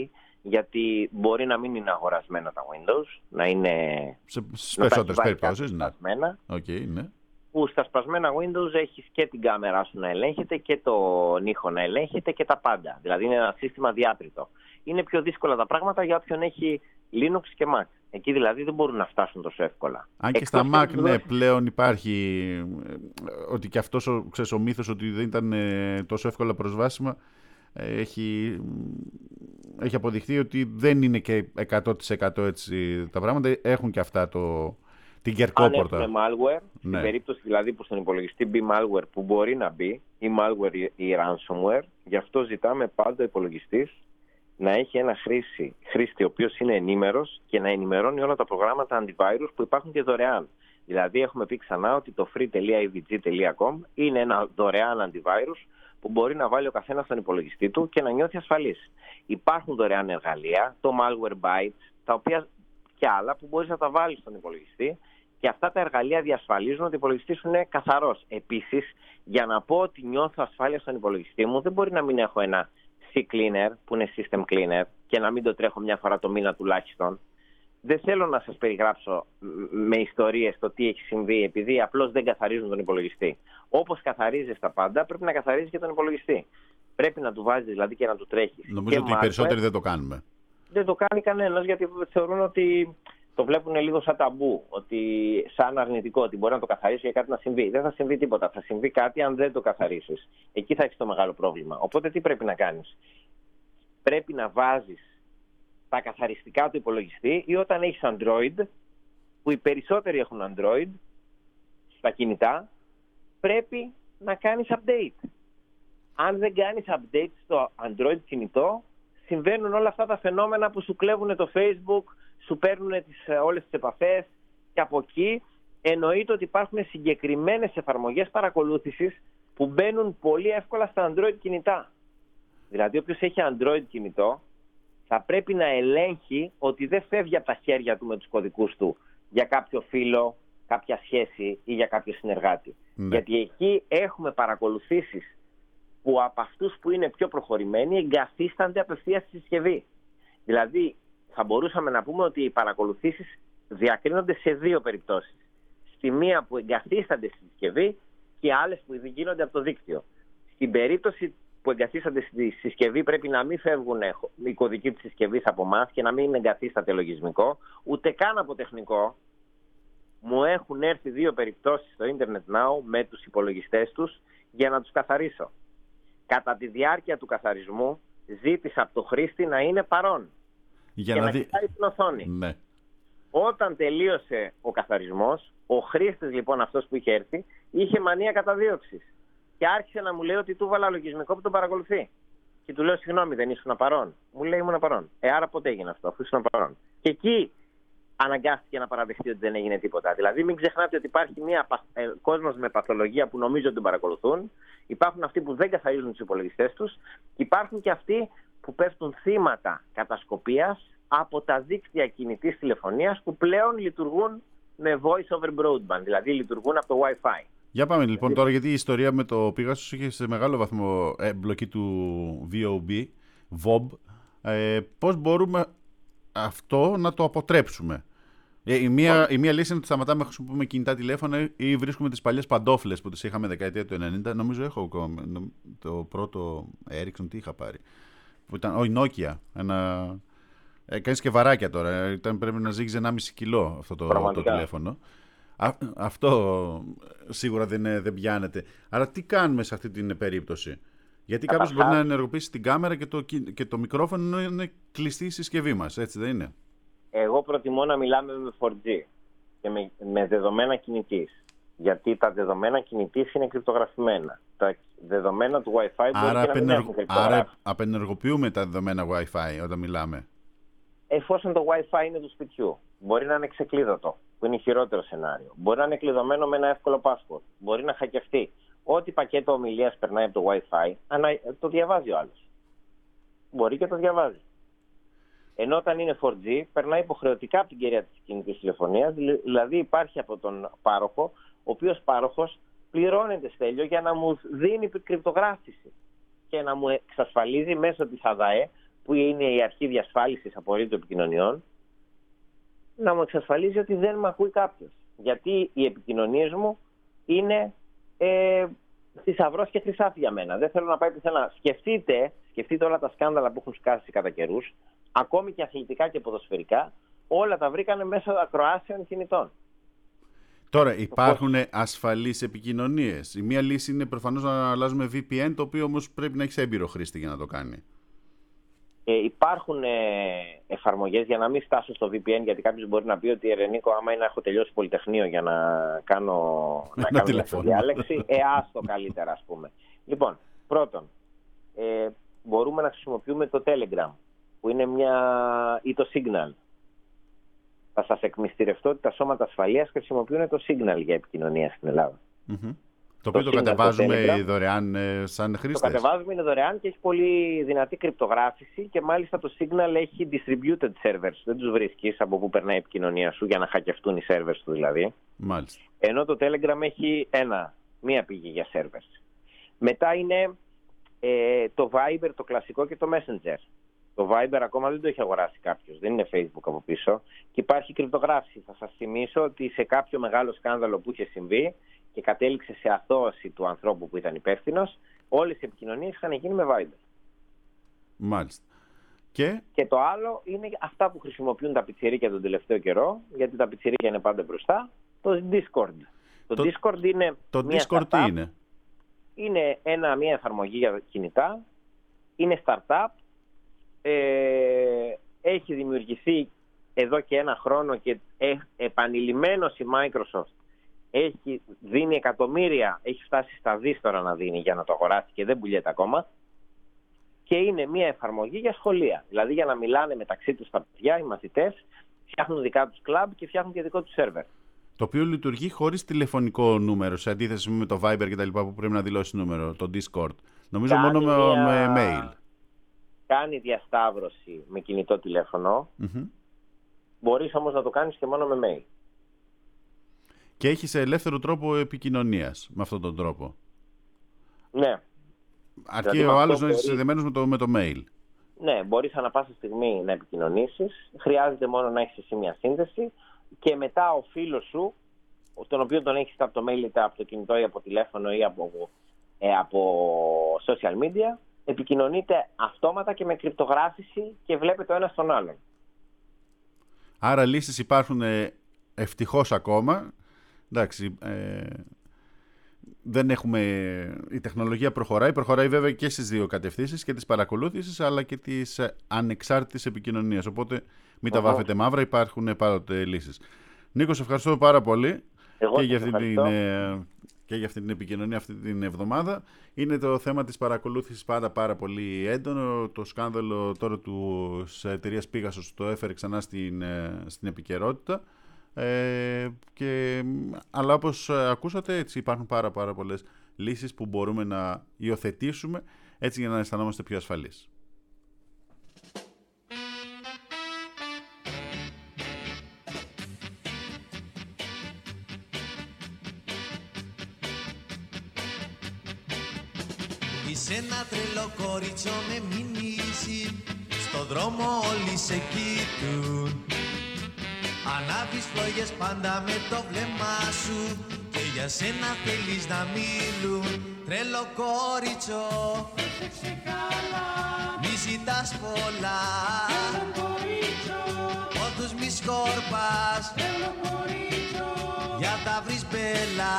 Γιατί μπορεί να μην είναι αγορασμένα τα Windows, να είναι
σε περισσότερες περιπτώσεις, ναι.
Okay, ναι. Που στα σπασμένα Windows έχεις και την κάμερά σου να ελέγχεται και τον ήχο να ελέγχεται και τα πάντα. Δηλαδή είναι ένα σύστημα διάτριτο. Είναι πιο δύσκολα τα πράγματα για όποιον έχει Linux και Mac. Εκεί δηλαδή δεν μπορούν να φτάσουν τόσο εύκολα.
Αν και στα Mac, ναι, πλέον υπάρχει ότι και αυτός ο μύθος ότι δεν ήταν τόσο εύκολα προσβάσιμα έχει αποδειχθεί ότι δεν είναι και 100% έτσι τα πράγματα. Έχουν και αυτά την κερκόπορτα.
Αν έχουμε malware,
ναι.
Στην περίπτωση δηλαδή που στον υπολογιστή μπει malware που μπορεί να μπει, ή malware ή ransomware, γι' αυτό ζητάμε πάντα ο υπολογιστής να έχει ένα χρήστη ο οποίος είναι ενήμερος και να ενημερώνει όλα τα προγράμματα antivirus που υπάρχουν και δωρεάν. Δηλαδή έχουμε πει ξανά ότι το free.avg.com είναι ένα δωρεάν antivirus που μπορεί να βάλει ο καθένας στον υπολογιστή του και να νιώθει ασφαλής. Υπάρχουν δωρεάν εργαλεία, το Malwarebytes, τα οποία και άλλα που μπορείς να τα βάλεις στον υπολογιστή και αυτά τα εργαλεία διασφαλίζουν ότι ο υπολογιστής σου είναι καθαρός. Επίσης, για να πω ότι νιώθω ασφάλεια στον υπολογιστή μου, δεν μπορεί να μην έχω ένα C-Cleaner που είναι System Cleaner και να μην το τρέχω μια φορά το μήνα τουλάχιστον. Δεν θέλω να σας περιγράψω με ιστορίες το τι έχει συμβεί, επειδή απλώς δεν καθαρίζουν τον υπολογιστή. Όπως καθαρίζεις τα πάντα, πρέπει να καθαρίζεις και τον υπολογιστή. Πρέπει να του βάζεις δηλαδή και να του τρέχεις.
Νομίζω ότι οι περισσότεροι δεν το κάνουμε.
Δεν το κάνει κανένας, γιατί θεωρούν ότι το βλέπουν λίγο σαν ταμπού, ότι σαν αρνητικό, ότι μπορεί να το καθαρίσει για κάτι να συμβεί. Δεν θα συμβεί τίποτα. Θα συμβεί κάτι αν δεν το καθαρίσεις. Εκεί θα έχεις το μεγάλο πρόβλημα. Οπότε τι πρέπει να κάνεις? Πρέπει να βάζεις τα καθαριστικά του υπολογιστή, ή όταν έχεις Android, που οι περισσότεροι έχουν Android στα κινητά, πρέπει να κάνεις update. Αν δεν κάνεις update στο Android κινητό, συμβαίνουν όλα αυτά τα φαινόμενα που σου κλέβουν το Facebook, σου παίρνουν όλες τις επαφές και από εκεί εννοείται ότι υπάρχουν συγκεκριμένες εφαρμογές παρακολούθησης που μπαίνουν πολύ εύκολα στα Android κινητά. Δηλαδή όποιος έχει Android κινητό θα πρέπει να ελέγχει ότι δεν φεύγει από τα χέρια του με τους κωδικούς του για κάποιο φίλο, κάποια σχέση ή για κάποιο συνεργάτη. Γιατί εκεί έχουμε παρακολουθήσεις που από αυτούς που είναι πιο προχωρημένοι εγκαθίστανται απευθείας στη συσκευή. Δηλαδή θα μπορούσαμε να πούμε ότι οι παρακολουθήσεις διακρίνονται σε δύο περιπτώσεις. Στη μία που εγκαθίστανται στη συσκευή και άλλες που γίνονται από το δίκτυο. Στην περίπτωση που εγκαθίστανται στη συσκευή πρέπει να μην φεύγουν οι κωδικοί της συσκευής από εμάς και να μην εγκαθίσταται λογισμικό, ούτε καν από τεχνικό. Μου έχουν έρθει δύο περιπτώσεις στο Internet Now με τους υπολογιστές τους για να τους καθαρίσω. Κατά τη διάρκεια του καθαρισμού ζήτησα από το χρήστη να είναι παρόν
για
και
να
κοιτάει την οθόνη.
Ναι.
Όταν τελείωσε ο καθαρισμός, ο χρήστης λοιπόν αυτός που είχε έρθει είχε μανία καταδίωξης και άρχισε να μου λέει ότι του βάλα λογισμικό που τον παρακολουθεί. Και του λέω συγγνώμη, δεν ήσουν παρόν? Μου λέει ήμουν παρόν. Άρα πότε έγινε αυτό, αφού ήσουν παρόν? Και εκεί αναγκάστηκε να παραδεχτεί ότι δεν έγινε τίποτα. Δηλαδή, μην ξεχνάτε ότι υπάρχει κόσμος με παθολογία που νομίζω ότι τον παρακολουθούν. Υπάρχουν αυτοί που δεν καθαρίζουν τους υπολογιστές τους. Και υπάρχουν και αυτοί που πέφτουν θύματα κατασκοπίας από τα δίκτυα κινητής τηλεφωνίας που πλέον λειτουργούν με voice over broadband, δηλαδή λειτουργούν από το Wi-Fi.
Για πάμε λοιπόν τώρα, γιατί η ιστορία με το Pegasus είχε σε μεγάλο βαθμό εμπλοκή του VOB. Πώς μπορούμε αυτό να το αποτρέψουμε? Η μία λύση είναι ότι σταματάμε να χρησιμοποιούμε κινητά τηλέφωνα ή βρίσκουμε τις παλιές παντόφλες που τις είχαμε δεκαετία του 90. Νομίζω έχω το πρώτο Ericsson, τι είχα πάρει, που ήταν η Nokia. Κάνεις και βαράκια τώρα. Πρέπει να ζύγιζε 1,5 κιλό αυτό το τηλέφωνο. Αυτό σίγουρα δεν πιάνεται. Άρα τι κάνουμε σε αυτή την περίπτωση? Γιατί κάποιος μπορεί να ενεργοποιήσει την κάμερα και το μικρόφωνο είναι κλειστή η συσκευή μας, έτσι δεν είναι?
Εγώ προτιμώ να μιλάμε με 4G και με δεδομένα κινητής. Γιατί τα δεδομένα κινητής είναι κρυπτογραφημένα. Τα δεδομένα του Wi-Fi μπορεί και να μην έχουν κρυπτογράφηση.
Άρα απενεργοποιούμε τα δεδομένα Wi-Fi όταν μιλάμε.
Εφόσον το Wi-Fi είναι του σπιτιού. Μπορεί να είναι ξεκλείδωτο, που είναι χειρότερο σενάριο. Μπορεί να είναι κλειδωμένο με ένα εύκολο password. Μπορεί να χακευτεί. Ό,τι πακέτο ομιλίας περνάει από το Wi-Fi, το διαβάζει ο άλλος. Μπορεί και το διαβάζει. Ενώ όταν είναι 4G, περνάει υποχρεωτικά από την κεραία της κινητής τηλεφωνίας, δηλαδή υπάρχει από τον πάροχο, ο οποίος πάροχος πληρώνεται, Στέλιο, για να μου δίνει κρυπτογράφηση και να μου εξασφαλίζει μέσω της ΑΔΑΕ, που είναι η αρχή διασφάλισης απορρίτου επικοινωνιών, να μου εξασφαλίζει ότι δεν με ακούει κάποιος. Γιατί οι επικοινωνίες μου είναι θησαυρός και χρυσάφι για μένα. Δεν θέλω να πάει πουθενά. Σκεφτείτε όλα τα σκάνδαλα που έχουν σκάσει κατά καιρούς, ακόμη και αθλητικά και ποδοσφαιρικά, όλα τα βρήκανε μέσω ακροάσεων κινητών.
Τώρα, υπάρχουν ασφαλείς επικοινωνίες. Η μία λύση είναι προφανώς να αλλάζουμε VPN, το οποίο όμως πρέπει να έχεις έμπειρο χρήστη για να το κάνει.
Υπάρχουν εφαρμογές, για να μην φτάσω στο VPN, γιατί κάποιος μπορεί να πει ότι Ρενίκο, άμα είναι να έχω τελειώσει πολυτεχνείο για να κάνω μια διάλεξη, άστο καλύτερα, ας πούμε. Λοιπόν, πρώτον, μπορούμε να χρησιμοποιούμε το Telegram, που είναι ή το Signal. Θα σας εκμυστηρευτώ ότι τα σώματα ασφαλείας χρησιμοποιούν το Signal για επικοινωνία στην Ελλάδα.
Mm-hmm. Το οποίο το κατεβάζουμε δωρεάν σαν χρήστες.
Το κατεβάζουμε, είναι δωρεάν και έχει πολύ δυνατή κρυπτογράφηση και μάλιστα το Signal έχει distributed servers. Δεν τους βρίσκεις από πού περνάει η επικοινωνία σου για να χακευτούν οι servers του δηλαδή.
Μάλιστα.
Ενώ το Telegram έχει μία πηγή για servers. Μετά είναι το Viber, το κλασικό, και το Messenger. Το Viber ακόμα δεν το έχει αγοράσει κάποιος, δεν είναι Facebook από πίσω και υπάρχει κρυπτογράφηση. Θα σας θυμίσω ότι σε κάποιο μεγάλο σκάνδαλο που είχε συμβεί και κατέληξε σε αθώωση του ανθρώπου που ήταν υπεύθυνος, όλες οι επικοινωνίες είχαν γίνει με Viber.
Μάλιστα.
Και το άλλο είναι αυτά που χρησιμοποιούν τα πιτσιρίκια τον τελευταίο καιρό, γιατί τα πιτσιρίκια είναι πάντα μπροστά, το Discord. Το Discord είναι μια
Discord
startup,
τι είναι?
Είναι μια εφαρμογή για κινητά, είναι startup, έχει δημιουργηθεί εδώ και ένα χρόνο και επανειλημμένως η Microsoft δίνει εκατομμύρια, έχει φτάσει στα δίστορα να δίνει για να το αγοράσει και δεν πουλιέται ακόμα, και είναι μια εφαρμογή για σχολεία, δηλαδή για να μιλάνε μεταξύ τους τα παιδιά, οι μαθητές, φτιάχνουν δικά τους κλαμπ και φτιάχνουν και δικό τους σερβερ.
Το οποίο λειτουργεί χωρίς τηλεφωνικό νούμερο, σε αντίθεση με το Viber και τα λοιπά που πρέπει να δηλώσει νούμερο, το Discord. Νομίζω
Κάνει
μόνο με mail.
Κάνει διασταύρωση με κινητό τηλέφωνο. Μπορείς όμως να το κάνεις και μόνο με mail.
Και έχεις ελεύθερο τρόπο επικοινωνίας με αυτόν τον τρόπο.
Ναι.
Αρκεί
Δηλαδή,
ο άλλος να είσαι συνδεμένος με το mail.
Ναι, μπορείς ανά πάσα στιγμή να επικοινωνήσεις. Χρειάζεται μόνο να έχεις εσύ μια σύνδεση και μετά ο φίλος σου, τον οποίο τον έχεις από το mail είτε από το κινητό ή από τηλέφωνο ή από social media, επικοινωνείτε αυτόματα και με κρυπτογράφηση και βλέπετε ο ένας τον άλλον.
Άρα λύσεις υπάρχουν ευτυχώς ακόμα. Εντάξει, δεν έχουμε... Η τεχνολογία προχωράει βέβαια και στις δύο κατευθύνσεις, και της παρακολούθησης αλλά και της ανεξάρτητης επικοινωνίας. Οπότε μην τα βάφετε μαύρα, υπάρχουν πάντοτε λύσεις. Νίκο, σε ευχαριστώ πάρα πολύ και για αυτή την επικοινωνία αυτή την εβδομάδα. Είναι το θέμα της παρακολούθησης πάρα πολύ έντονο. Το σκάνδαλο τώρα της εταιρείας Pegasus το έφερε ξανά στην επικαιρότητα. Αλλά όπως ακούσατε, έτσι υπάρχουν πάρα πολλές λύσεις που μπορούμε να υιοθετήσουμε έτσι για να αισθανόμαστε πιο ασφαλείς.
Είσαι ένα τρελό κορίτσο με μηνύσει, στο δρόμο όλοι σε κοιτούν. Ανάβεις φλόγες πάντα με το βλέμμα σου και για σένα θέλεις να μιλούν. Τρελό κορίτσο, πρόσεξε καλά, μη ζητάς πολλά. Τρελό κορίτσο, πόντους μη σκόρπας. Τρελό κορίτσο, για τα βρεις μπέλα.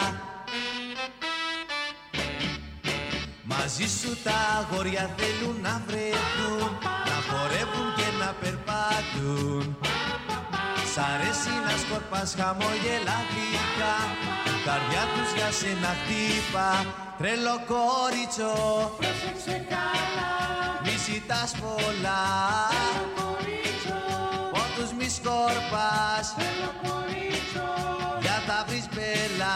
Μαζί σου τα αγόρια θέλουν να βρεθούν, να χορεύουν και να περπατούν. Σ' αρέσει να σκορπάς χαμόγελα γλυκά, η καρδιά τους για σένα χτύπα. Τρελό κορίτσο, πρόσεξε καλά, μη ζητάς πολλά. Τρελό κορίτσο, πόντους μη σκορπάς. Τρελό κορίτσο, για τα βρεις μπέλα.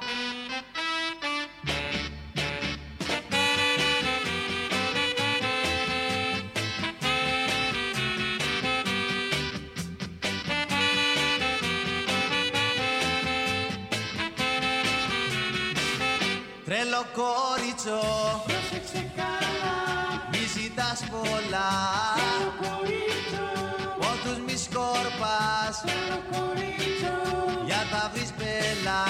Τρελό κορίτσο, πρόσεξε καλά, μη ζητάς πολλά. Τρελό κορίτσο, πόντους μη σκόρπας. Τρελό κορίτσο, για τα βρεις μπέλα.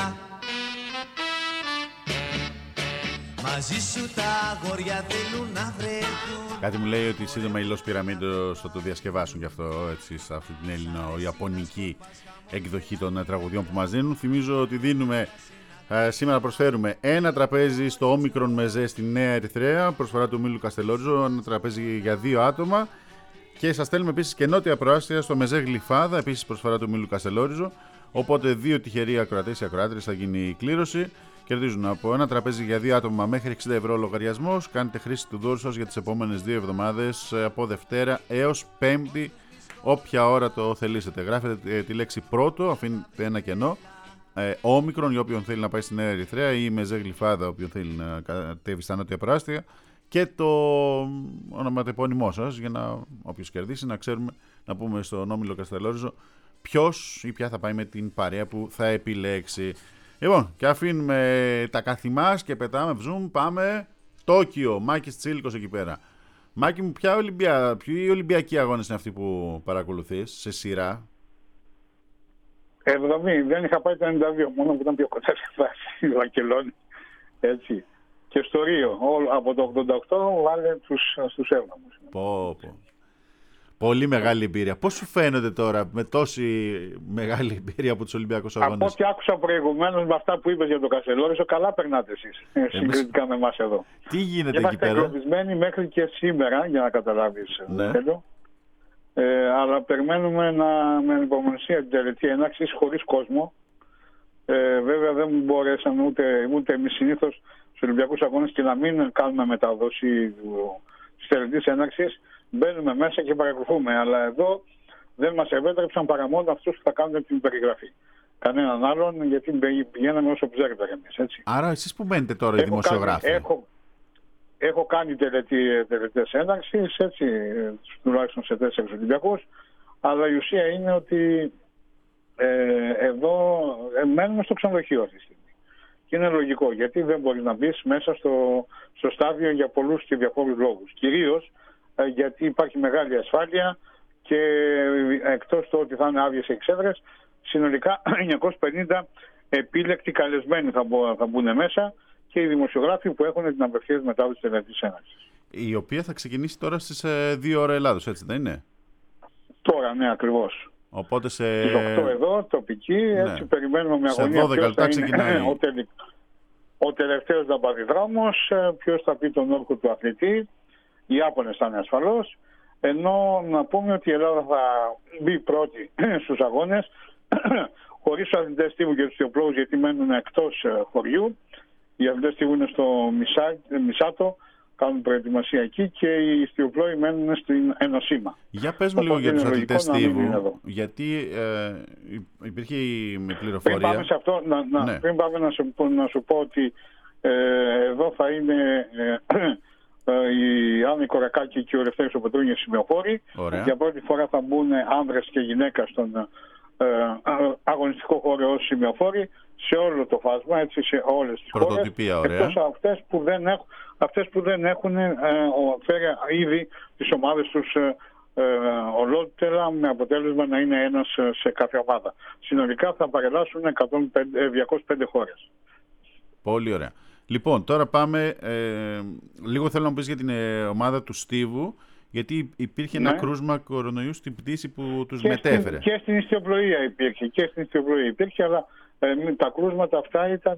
Μαζί σου τα αγόρια θέλουν να βρεθούν.
Κάτι μου λέει ότι σύντομα οι Los Pyramidos θα το διασκευάσουν γι' αυτό, έτσι, σε αυτή την ελληνο-ιαπωνική εκδοχή των τραγουδιών που μας δίνουν. Θυμίζω ότι σήμερα προσφέρουμε ένα τραπέζι στο Όμικρον Μεζέ στη Νέα Ερυθρέα, προσφορά του Μίλου Καστελόριζο, ένα τραπέζι για 2 άτομα. Και σας στέλνουμε επίσης και νότια προάστια στο Μεζέ Γλυφάδα, επίσης προσφορά του Μίλου Καστελόριζο. Οπότε 2 τυχεροί ακροατές ή ακροάτριες θα γίνει η κλήρωση. Κερδίζουν από ένα τραπέζι για 2 άτομα μέχρι 60 ευρώ λογαριασμός. Κάνετε χρήση του δώρου σας για τις επόμενες 2 εβδομάδες, από Δευτέρα έως Πέμπτη, όποια ώρα το θελήσετε. Γράφετε τη λέξη πρώτο, αφήνετε ένα κενό. Όμικρον για όποιον θέλει να πάει στη Νέα Ερυθρέα, ή Μεζέ Γλυφάδα όποιον θέλει να κατέβει στα νότια προάστια, και το ονοματεπώνυμό σας για να, όποιος κερδίσει, να ξέρουμε, να πούμε στον Όμιλο Καστελόριζο ποιος ή ποια θα πάει με την παρέα που θα επιλέξει. Λοιπόν, και αφήνουμε τα καθημάς και πετάμε βζουμ, πάμε Τόκιο, Μάκης Τσίλικος εκεί πέρα. Μάκη μου, ποιοι Ολυμπιακοί αγώνες είναι αυτοί που παρακολουθείς σε σειρά?
70, δεν είχα πάει το 92, μόνο που ήταν πιο κοντά σε βάση, Βακελόνη, έτσι. Και στο Ρίο, από το 88 βάλε στους 7.
Πω. Πολύ μεγάλη εμπειρία. Πώς σου φαίνεται τώρα με τόση μεγάλη εμπειρία από τους Ολυμπιακούς Αγώνες?
Από ό,τι άκουσα προηγουμένως με αυτά που είπες για τον Καστελόριζο, καλά περνάτε εσείς συγκριτικά με εμάς εδώ.
Τι γίνεται εκεί πέρα?
Είμαστε εγκλωβισμένοι μέχρι και σήμερα, για να καταλάβεις.
Ναι.
Αλλά περιμένουμε με ανυπομονησία την τελετή έναρξης χωρίς κόσμο. Βέβαια δεν μπορέσαμε ούτε εμείς συνήθως στους Ολυμπιακούς Αγώνες και να μην κάνουμε μεταδόση της τελετής έναρξης. Μπαίνουμε μέσα και παρακολουθούμε. Αλλά εδώ δεν μας επέτρεψαν παρά μόνο αυτούς που θα κάνουν την περιγραφή. κανέναν άλλον, γιατί πηγαίναμε ως observer εμείς, έτσι.
Άρα εσείς που μένετε τώρα οι δημοσιογράφοι?
Έχω κάνει τελετές έναρξης, έτσι, τουλάχιστον σε 4 Ολυμπιακούς, αλλά η ουσία είναι ότι εδώ μένουμε στο ξενοδοχείο αυτή τη στιγμή. Και είναι λογικό, γιατί δεν μπορεί να μπει μέσα στο στάδιο για πολλούς και διαφόρους λόγους. Κυρίως γιατί υπάρχει μεγάλη ασφάλεια και εκτός το ότι θα είναι άδειες εξέδρες, συνολικά 950 επίλεκτοι καλεσμένοι θα μπουν μέσα και οι δημοσιογράφοι που έχουν την απευθείας μετάδοση τελετής έναρξης.
Η οποία θα ξεκινήσει τώρα στις 2 ώρα Ελλάδος, έτσι δεν είναι?
Τώρα, ναι, ακριβώς.
Οπότε σε...
Στις 8 εδώ, τοπική, έτσι περιμένουμε με αγωνία.
Σε 12 λεπτά ξεκινάει.
Ο τελευταίος δαμπαδιδρόμος, ποιος θα πει τον όρκο του αθλητή, οι Ιάπωνες θα είναι ασφαλώς, ενώ να πούμε ότι η Ελλάδα θα μπει πρώτη στους αγώνες, χωρίς αθλητές τύπου και τους τυοπλώους, γιατί μένουν εκτός χωριού. Οι αθλητές τύπου είναι στο Μισάτο, κάνουν προετοιμασία εκεί, και οι ιστιοπλώοι μένουν στην Ενωσίμα.
Για πες μου λίγο για τους αθλητές στίβου, γιατί υπήρχε η πληροφορία...
Πριν πάμε σε αυτό, πριν πάμε να σου πω ότι εδώ θα είναι η Άννη Κορακάκη και ο Ελευθέρης ο Πετρούνιας σημειοφόροι. Για πρώτη φορά θα μπουν άνδρες και γυναίκα στον αγωνιστικό χώρο ως σημειοφόροι σε όλο το φάσμα, έτσι, σε όλες τις χώρες, εκτός αυτές που δεν έχουν φέρει ήδη τις ομάδες τους ολότελα, με αποτέλεσμα να είναι ένας σε κάθε ομάδα. Συνολικά θα παρελάσουν 205 χώρες.
Πολύ ωραία. Λοιπόν, τώρα πάμε, λίγο θέλω να μου πεις για την ομάδα του Στίβου, γιατί υπήρχε ένα κρούσμα κορονοϊού στην πτήση που τους μετέφερε.
Και στην ιστιοπλοεία υπήρχε, αλλά τα κρούσματα αυτά ήταν,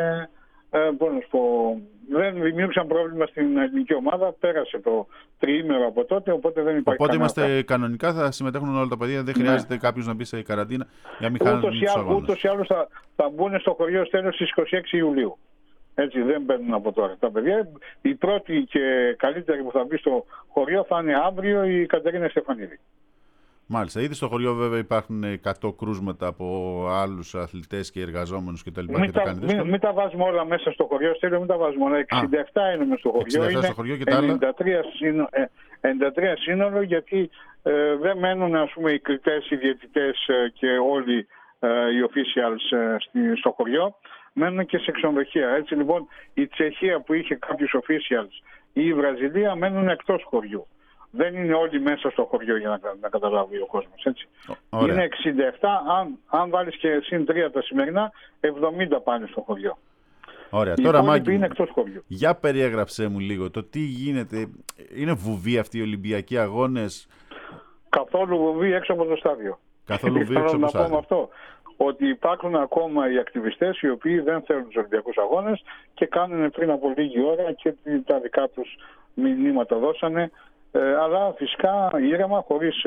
δεν δημιούργησαν πρόβλημα στην ελληνική ομάδα, πέρασε το τριήμερο από τότε, οπότε δεν υπάρχει.
Οπότε είμαστε κανονικά, θα συμμετέχουν όλα τα παιδιά, δεν χρειάζεται κάποιος να μπει σε καραντίνα για να μην χάνουν τους αγώνες.
Ούτως ή άλλως θα μπουν στο χωριό στέλνος στις 26 Ιουλίου. Έτσι, δεν μπαίνουν από τώρα τα παιδιά. Η πρώτη και καλύτερη που θα μπει στο χωριό θα είναι αύριο η Κατερίνα Στεφανίδη.
Μάλιστα. Ήδη στο χωριό βέβαια υπάρχουν 100 κρούσματα από άλλους αθλητές και εργαζόμενους κτλ.
Μην τα βάζουμε όλα μέσα στο χωριό, μην τα βάζουμε όλα. 67 είναι στο χωριό.
67 στο χωριό και τα άλλα.
93 σύνολο, γιατί δεν μένουν, ας πούμε, οι κριτές, οι διαιτητές και όλοι οι officials στο χωριό. Μένουν και σε ξενοδοχεία. Έτσι λοιπόν η Τσεχία που είχε κάποιους officials ή η Βραζιλία μένουν εκτός χωριού. Δεν είναι όλοι μέσα στο χωριό, για να καταλάβει ο κόσμος. Έτσι. Είναι 67, αν βάλεις και συν 3 τα σημερινά, 70 πάνε στο χωριό.
Ωραία, τώρα Μάκη,
είναι εκτός χωριού.
Για περιέγραψέ μου λίγο το τι γίνεται. Είναι βουβή αυτοί οι Ολυμπιακοί αγώνες?
Καθόλου βουβή έξω από το στάδιο.
Καθόλου βουβή έξω από το στάδιο.
Αυτό. Ότι υπάρχουν ακόμα οι ακτιβιστές οι οποίοι δεν θέλουν τους Ολυμπιακούς αγώνες και κάνουν πριν από λίγη ώρα και τα δικά τους μηνύματα δώσανε, αλλά φυσικά ήρεμα, χωρίς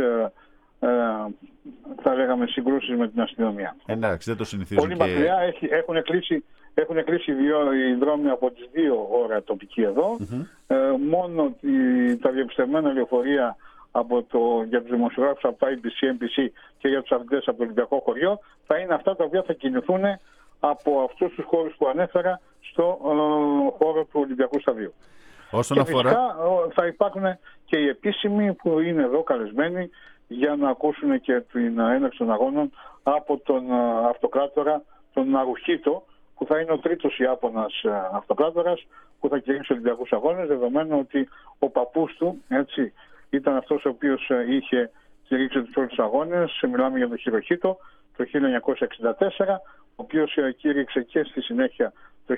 θα λέγαμε συγκρούσεις με την αστυνομία.
Εντάξει, δεν το συνηθίζουν.
Πολύ μακριά έχουν κλείσει οι δρόμοι από τις 2 ώρα τοπική εδώ. Μόνο τα διαπιστευμένα λεωφορεία για τους δημοσιογράφους από το IBC, MBC και για τους αθλητές από το Ολυμπιακό χωριό θα είναι αυτά τα οποία θα κινηθούν από αυτούς τους χώρους που ανέφερα στο χώρο του Ολυμπιακού σταδίου. Φυσικά θα υπάρχουν και οι επίσημοι που είναι εδώ καλεσμένοι για να ακούσουν και την έναρξη των αγώνων από τον αυτοκράτορα, τον Ναρουχίτο, που θα είναι ο τρίτος Ιάπωνας αυτοκράτορας που θα κηρύξει Ολυμπιακούς αγώνες, δεδομένου ότι ο παππούς του, έτσι, ήταν αυτός ο οποίος είχε κηρύξει τους πρώτους αγώνες. Μιλάμε για τον Χιροχίτο το 1964, ο οποίος κήρυξε και στη συνέχεια το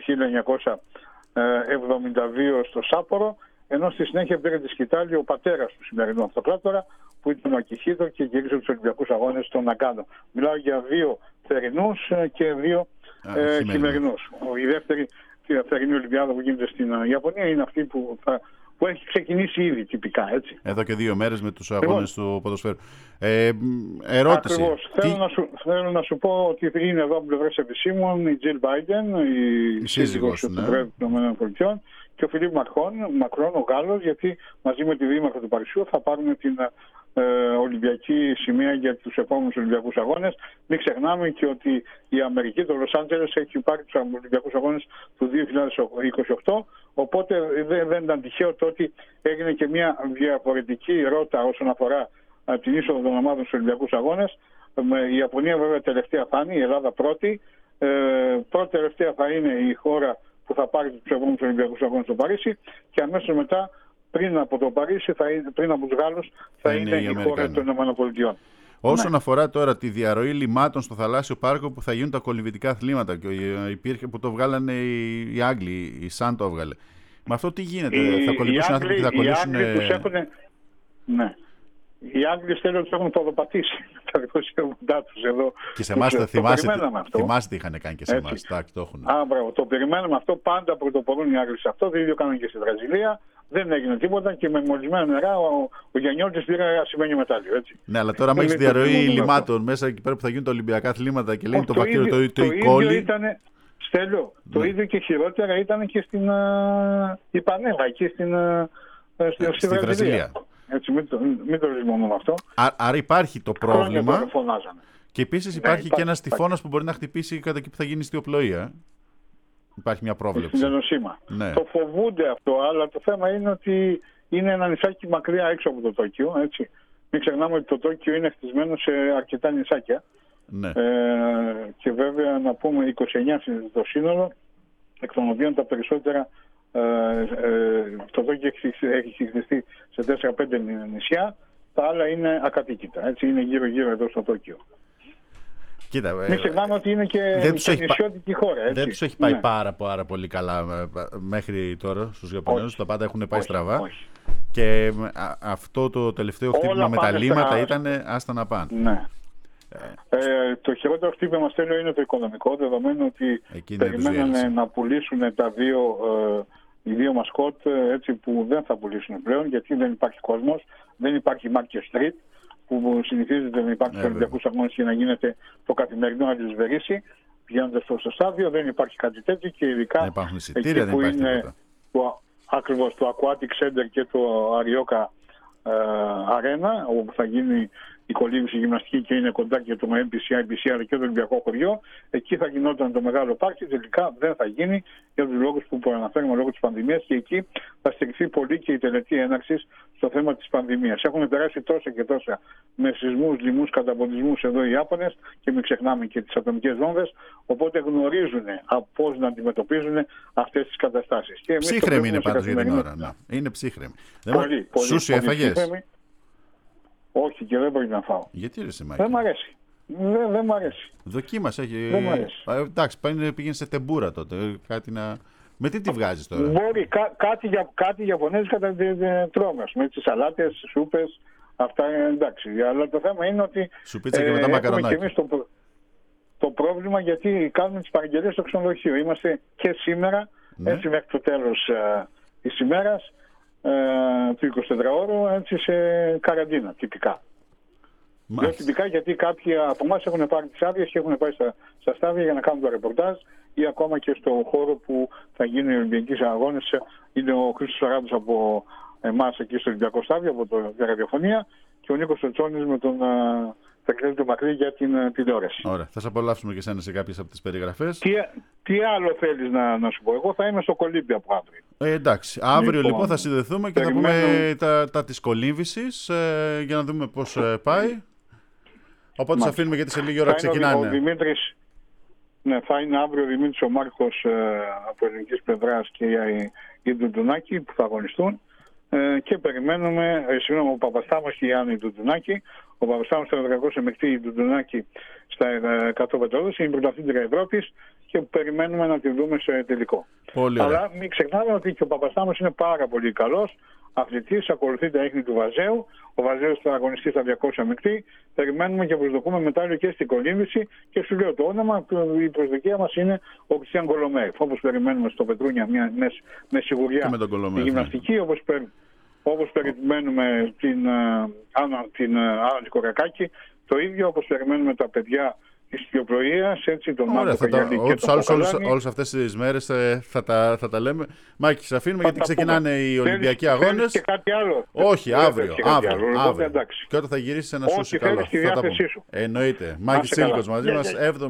1972 στο Σάππορο, ενώ στη συνέχεια πήρε τη σκητάλη ο πατέρας του σημερινού αυτοκράτορα, που ήταν ο Ακιχίτο και γύρισε τους Ολυμπιακούς αγώνες στο Ναγκάνο. Μιλάω για 2 θερινούς και 2 χειμερινούς. Η δεύτερη θερινή Ολυμπιάδα που γίνεται στην Ιαπωνία είναι αυτή που έχει ξεκινήσει ήδη τυπικά, έτσι.
Εδώ και 2 μέρες με τους αγώνες του ποδοσφαίρου. Ερώτηση.
Ακριβώς. Θέλω να σου πω ότι είναι εδώ από πλευρές επισήμων η Τζιλ Μπάιντεν, η σύζυγος του Πρόεδρου των ΗΠΑ, και ο Φιλίπ Μακρόν, ο Γάλλος, γιατί μαζί με τη δήμαρχο του Παρισιού θα πάρουν την Ολυμπιακή σημαία για τους επόμενους Ολυμπιακούς Αγώνες. Μην ξεχνάμε και ότι η Αμερική, το Λος Άντζελες, έχει πάρει τους Ολυμπιακούς Αγώνες του 2028, οπότε δεν ήταν τυχαίο το ότι έγινε και μια διαφορετική ρότα όσον αφορά την είσοδο των ομάδων στους Ολυμπιακούς Αγώνες. Η Ιαπωνία βέβαια τελευταία θα είναι, η Ελλάδα πρώτη. Πρώτη τελευταία θα είναι η χώρα που θα πάρει τους επόμενους Ολυμπιακούς Αγώνες στο Παρίσι και αμέσως μετά, πριν από το Παρίσι, πριν από τους Γάλλους, θα είναι η χώρα των ΗΠΑ.
Όσον αφορά τώρα τη διαρροή λιμάτων στο θαλάσσιο πάρκο που θα γίνουν τα κολυμβητικά αθλήματα, και υπήρχε που το βγάλανε οι Άγγλοι, η Σαν το έβγαλε. Με αυτό τι γίνεται, θα κολυμπήσουν άνθρωποι, θα κολλήσουν.
Ναι. Οι Άγγλοι θέλουν ότι τους έχουν ποδοπατήσει τα δημοσιεύματά τους εδώ.
Και σε εμάς το θυμάστε τι είχαν κάνει και σε εμάς.
Μπράβο, το περιμέναμε αυτό. Πάντα πρωτοπορούν οι Άγγλοι σε αυτό. Το ίδιο κάνανε και στη Βραζιλία. Δεν έγινε τίποτα και με μολυσμένα νερά ο Γιαννιώτης πήρε ασημένιο μετάλλιο. Έτσι.
Ναι, αλλά τώρα με έχει διαρροή λιμάτων μέσα εκεί πέρα που θα γίνουν τα Ολυμπιακά αθλήματα και λένε το βακτήριο το E.
Στέλιο, το ίδιο και χειρότερα ήταν και στην Ιπανέβα, εκεί στη Βραζιλία. Έτσι, μην το λησμονούμε αυτό.
Άρα υπάρχει το πρόβλημα. Και επίσης υπάρχει και ένας τυφώνας που μπορεί να χτυπήσει κατά εκεί που θα γίνει ιστιοπλοεία. Υπάρχει μια πρόβλεψη.
Στην Ενωσίμα.
Ναι.
Το φοβούνται αυτό, αλλά το θέμα είναι ότι είναι ένα νησάκι μακριά έξω από το Τόκιο. Έτσι. Μην ξεχνάμε ότι το Τόκιο είναι χτισμένο σε αρκετά νησάκια.
Ναι.
Και βέβαια να πούμε 29 το σύνολο, εκ των οποίων τα περισσότερα το Τόκιο έχει χτιστεί σε 4-5 νησιά, τα άλλα είναι ακατοίκητα. Έτσι, είναι γύρω-γύρω εδώ στο Τόκιο.
Κοίτα,
μην ξεχνάμε ότι είναι και νησιώτικη χώρα. Έτσι.
Δεν τους έχει πάει πάρα πολύ καλά μέχρι τώρα στους Ιαπωνέζους. Τα πάντα έχουν πάει στραβά.
Όχι.
Και αυτό το τελευταίο χτύπημα με τα λίματα ήταν άστα να πάνε.
Ναι. Το χειρότερο χτύπημα στέλνω είναι το οικονομικό, δεδομένου ότι περιμένανε να πουλήσουν οι δύο μασκότ, έτσι, που δεν θα πουλήσουν πλέον, γιατί δεν υπάρχει κόσμος, δεν υπάρχει Market Street, που συνηθίζεται να υπάρχει στους Ολυμπιακούς Αγώνες και να γίνεται το καθημερινό αντισβερίσι, πηγαίνοντας στο στάδιο, δεν υπάρχει κάτι τέτοιο και ειδικά εκεί που είναι ακριβώς το Aquatic Center και το Arioka Arena, όπου θα γίνει η κολύμβηση γυμναστική και είναι κοντά και το MPC, αλλά και το Ολυμπιακό χωριό. Εκεί θα γινόταν το μεγάλο πάρτι. Τελικά δεν θα γίνει για τους λόγους που προαναφέρουμε λόγω της πανδημίας και εκεί θα στηριχθεί πολύ και η τελετή έναρξης στο θέμα της πανδημίας. Έχουν περάσει τόσα και τόσα με σεισμούς, λοιμούς, καταποντισμούς εδώ οι Ιάπωνες και μην ξεχνάμε και τις ατομικές βόμβες. Οπότε γνωρίζουν πώς να αντιμετωπίζουν αυτές τις καταστάσεις.
Ψύχρεμη είναι πάντως για την ώρα. Ναι. Είναι ψύχρεμη.
Πολύ,
Σούσι έφαγες?
Όχι, και δεν μπορεί να φάω.
Γιατί ρε Σιμάκη?
Δεν μ' αρέσει. Δεν μ' αρέσει.
Δοκίμασε.
Δεν μ' αρέσει.
Εντάξει, πήγαινε σε τεμπούρα τότε. Κάτι να... Με τι τη βγάζεις τώρα?
Μπορεί. Κάτι Ιαπωνέζικα τα τρώμε. Με τις σαλάτες, σούπες. Αυτά εντάξει. Αλλά το θέμα είναι ότι.
Σουπίτσα και μετά μακαρονάκι.
Και εμείς το πρόβλημα γιατί κάνουμε τις παραγγελίες στο ξενοδοχείο. Είμαστε και σήμερα, έτσι μέχρι το τέλος της ημέρας, του 24ωρου, έτσι σε καραντίνα τυπικά. Λέω τυπικά γιατί κάποιοι από εμάς έχουν πάρει τις άδειες και έχουν πάει στα στάδια για να κάνουν το ρεπορτάζ ή ακόμα και στο χώρο που θα γίνουν οι Ολυμπιακοί Αγώνες. Είναι ο Χρήστος Σαράντος από εμάς εκεί στο Ολυμπιακό Στάδιο, από τη ραδιοφωνία, και ο Νίκος Τσόνης με τον Τακλέδη Μακρύ για την τηλεόραση.
Ωραία. Θα σε απολαύσουμε και εσένα σε κάποιες από τις περιγραφές.
Τι άλλο θέλεις να σου πω? Εγώ θα είμαι στο Κολύμπι από αύριο.
Εντάξει. Αύριο λοιπόν θα συνδεθούμε και θα πούμε τα της κολύμβησης για να δούμε πώς πάει. Οπότε σας αφήνουμε γιατί σε λίγη ώρα ξεκινάνε.
Ο Δημήτρης, θα είναι αύριο ο Δημήτρης, ο Μάρκος από ελληνικής πλευράς και η Ντουντουνάκη που θα αγωνιστούν. Και περιμένουμε, ο Παπαστάμος και η Άννη Ντουντουνάκη. Ο Παπαστάμος στα 400 μεικτή, η Ντουντουνάκη στα 100 πετρόδους. Είναι η πρωταθλήτρια Ευρώπης και περιμένουμε να τη δούμε σε τελικό. Αλλά μην ξεχνάμε ότι και ο Παπαστάμος είναι πάρα πολύ καλός αθλητής, ακολουθεί τα ίχνη του Βαζέου. Ο Βαζέος θα αγωνιστεί στα 200 μεικτή. Περιμένουμε και προσδοκούμε μετάλλιο και στην κολύμβηση. Και σου λέω το όνομα, η προσδοκία μας είναι ο Κριστιαν Κολομέεφ. Όπως περιμένουμε στο Πετρούνια με σιγουριά τη γυμναστική, όπως περιμένουμε την Άννα Κορακάκη, το ίδιο όπως περιμένουμε τα παιδιά της Ιστιοπλοείας, έτσι, τον
Ωραία,
Μάρκο Καγιάννη και τον Κοκαλάνη.
όλες αυτές τις μέρες θα τα λέμε. Μάκη, σε αφήνουμε γιατί ξεκινάνε οι Ολυμπιακοί Αγώνες.
Και κάτι άλλο.
Όχι, αύριο.
Και
όταν θα γυρίσεις ένα σούσι καλό.
Στη διάθεσή σου.
Εννοείται. Μάκη Τσίλικος μαζί μας.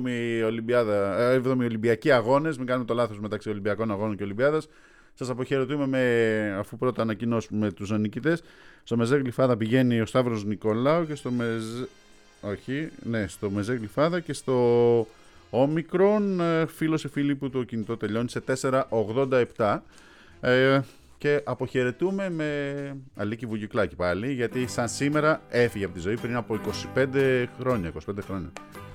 7η Ολυμπιακοί Αγώνες. Μην κάνουμε το λάθος μεταξύ Ολυμπιακών Αγώνων και Ολυμπιάδας. Σας αποχαιρετούμε αφού πρώτα ανακοινώσουμε τους νικητές. Στο Μεζέ Γλυφάδα πηγαίνει ο Σταύρος Νικολάου και στο Μεζέ Γλυφάδα και στο Όμικρον φίλος Φίλιππου το κινητό τελειώνει σε 4,87. Και αποχαιρετούμε με Αλίκη Βουγιουκλάκη πάλι, γιατί σαν σήμερα έφυγε από τη ζωή πριν από 25 χρόνια.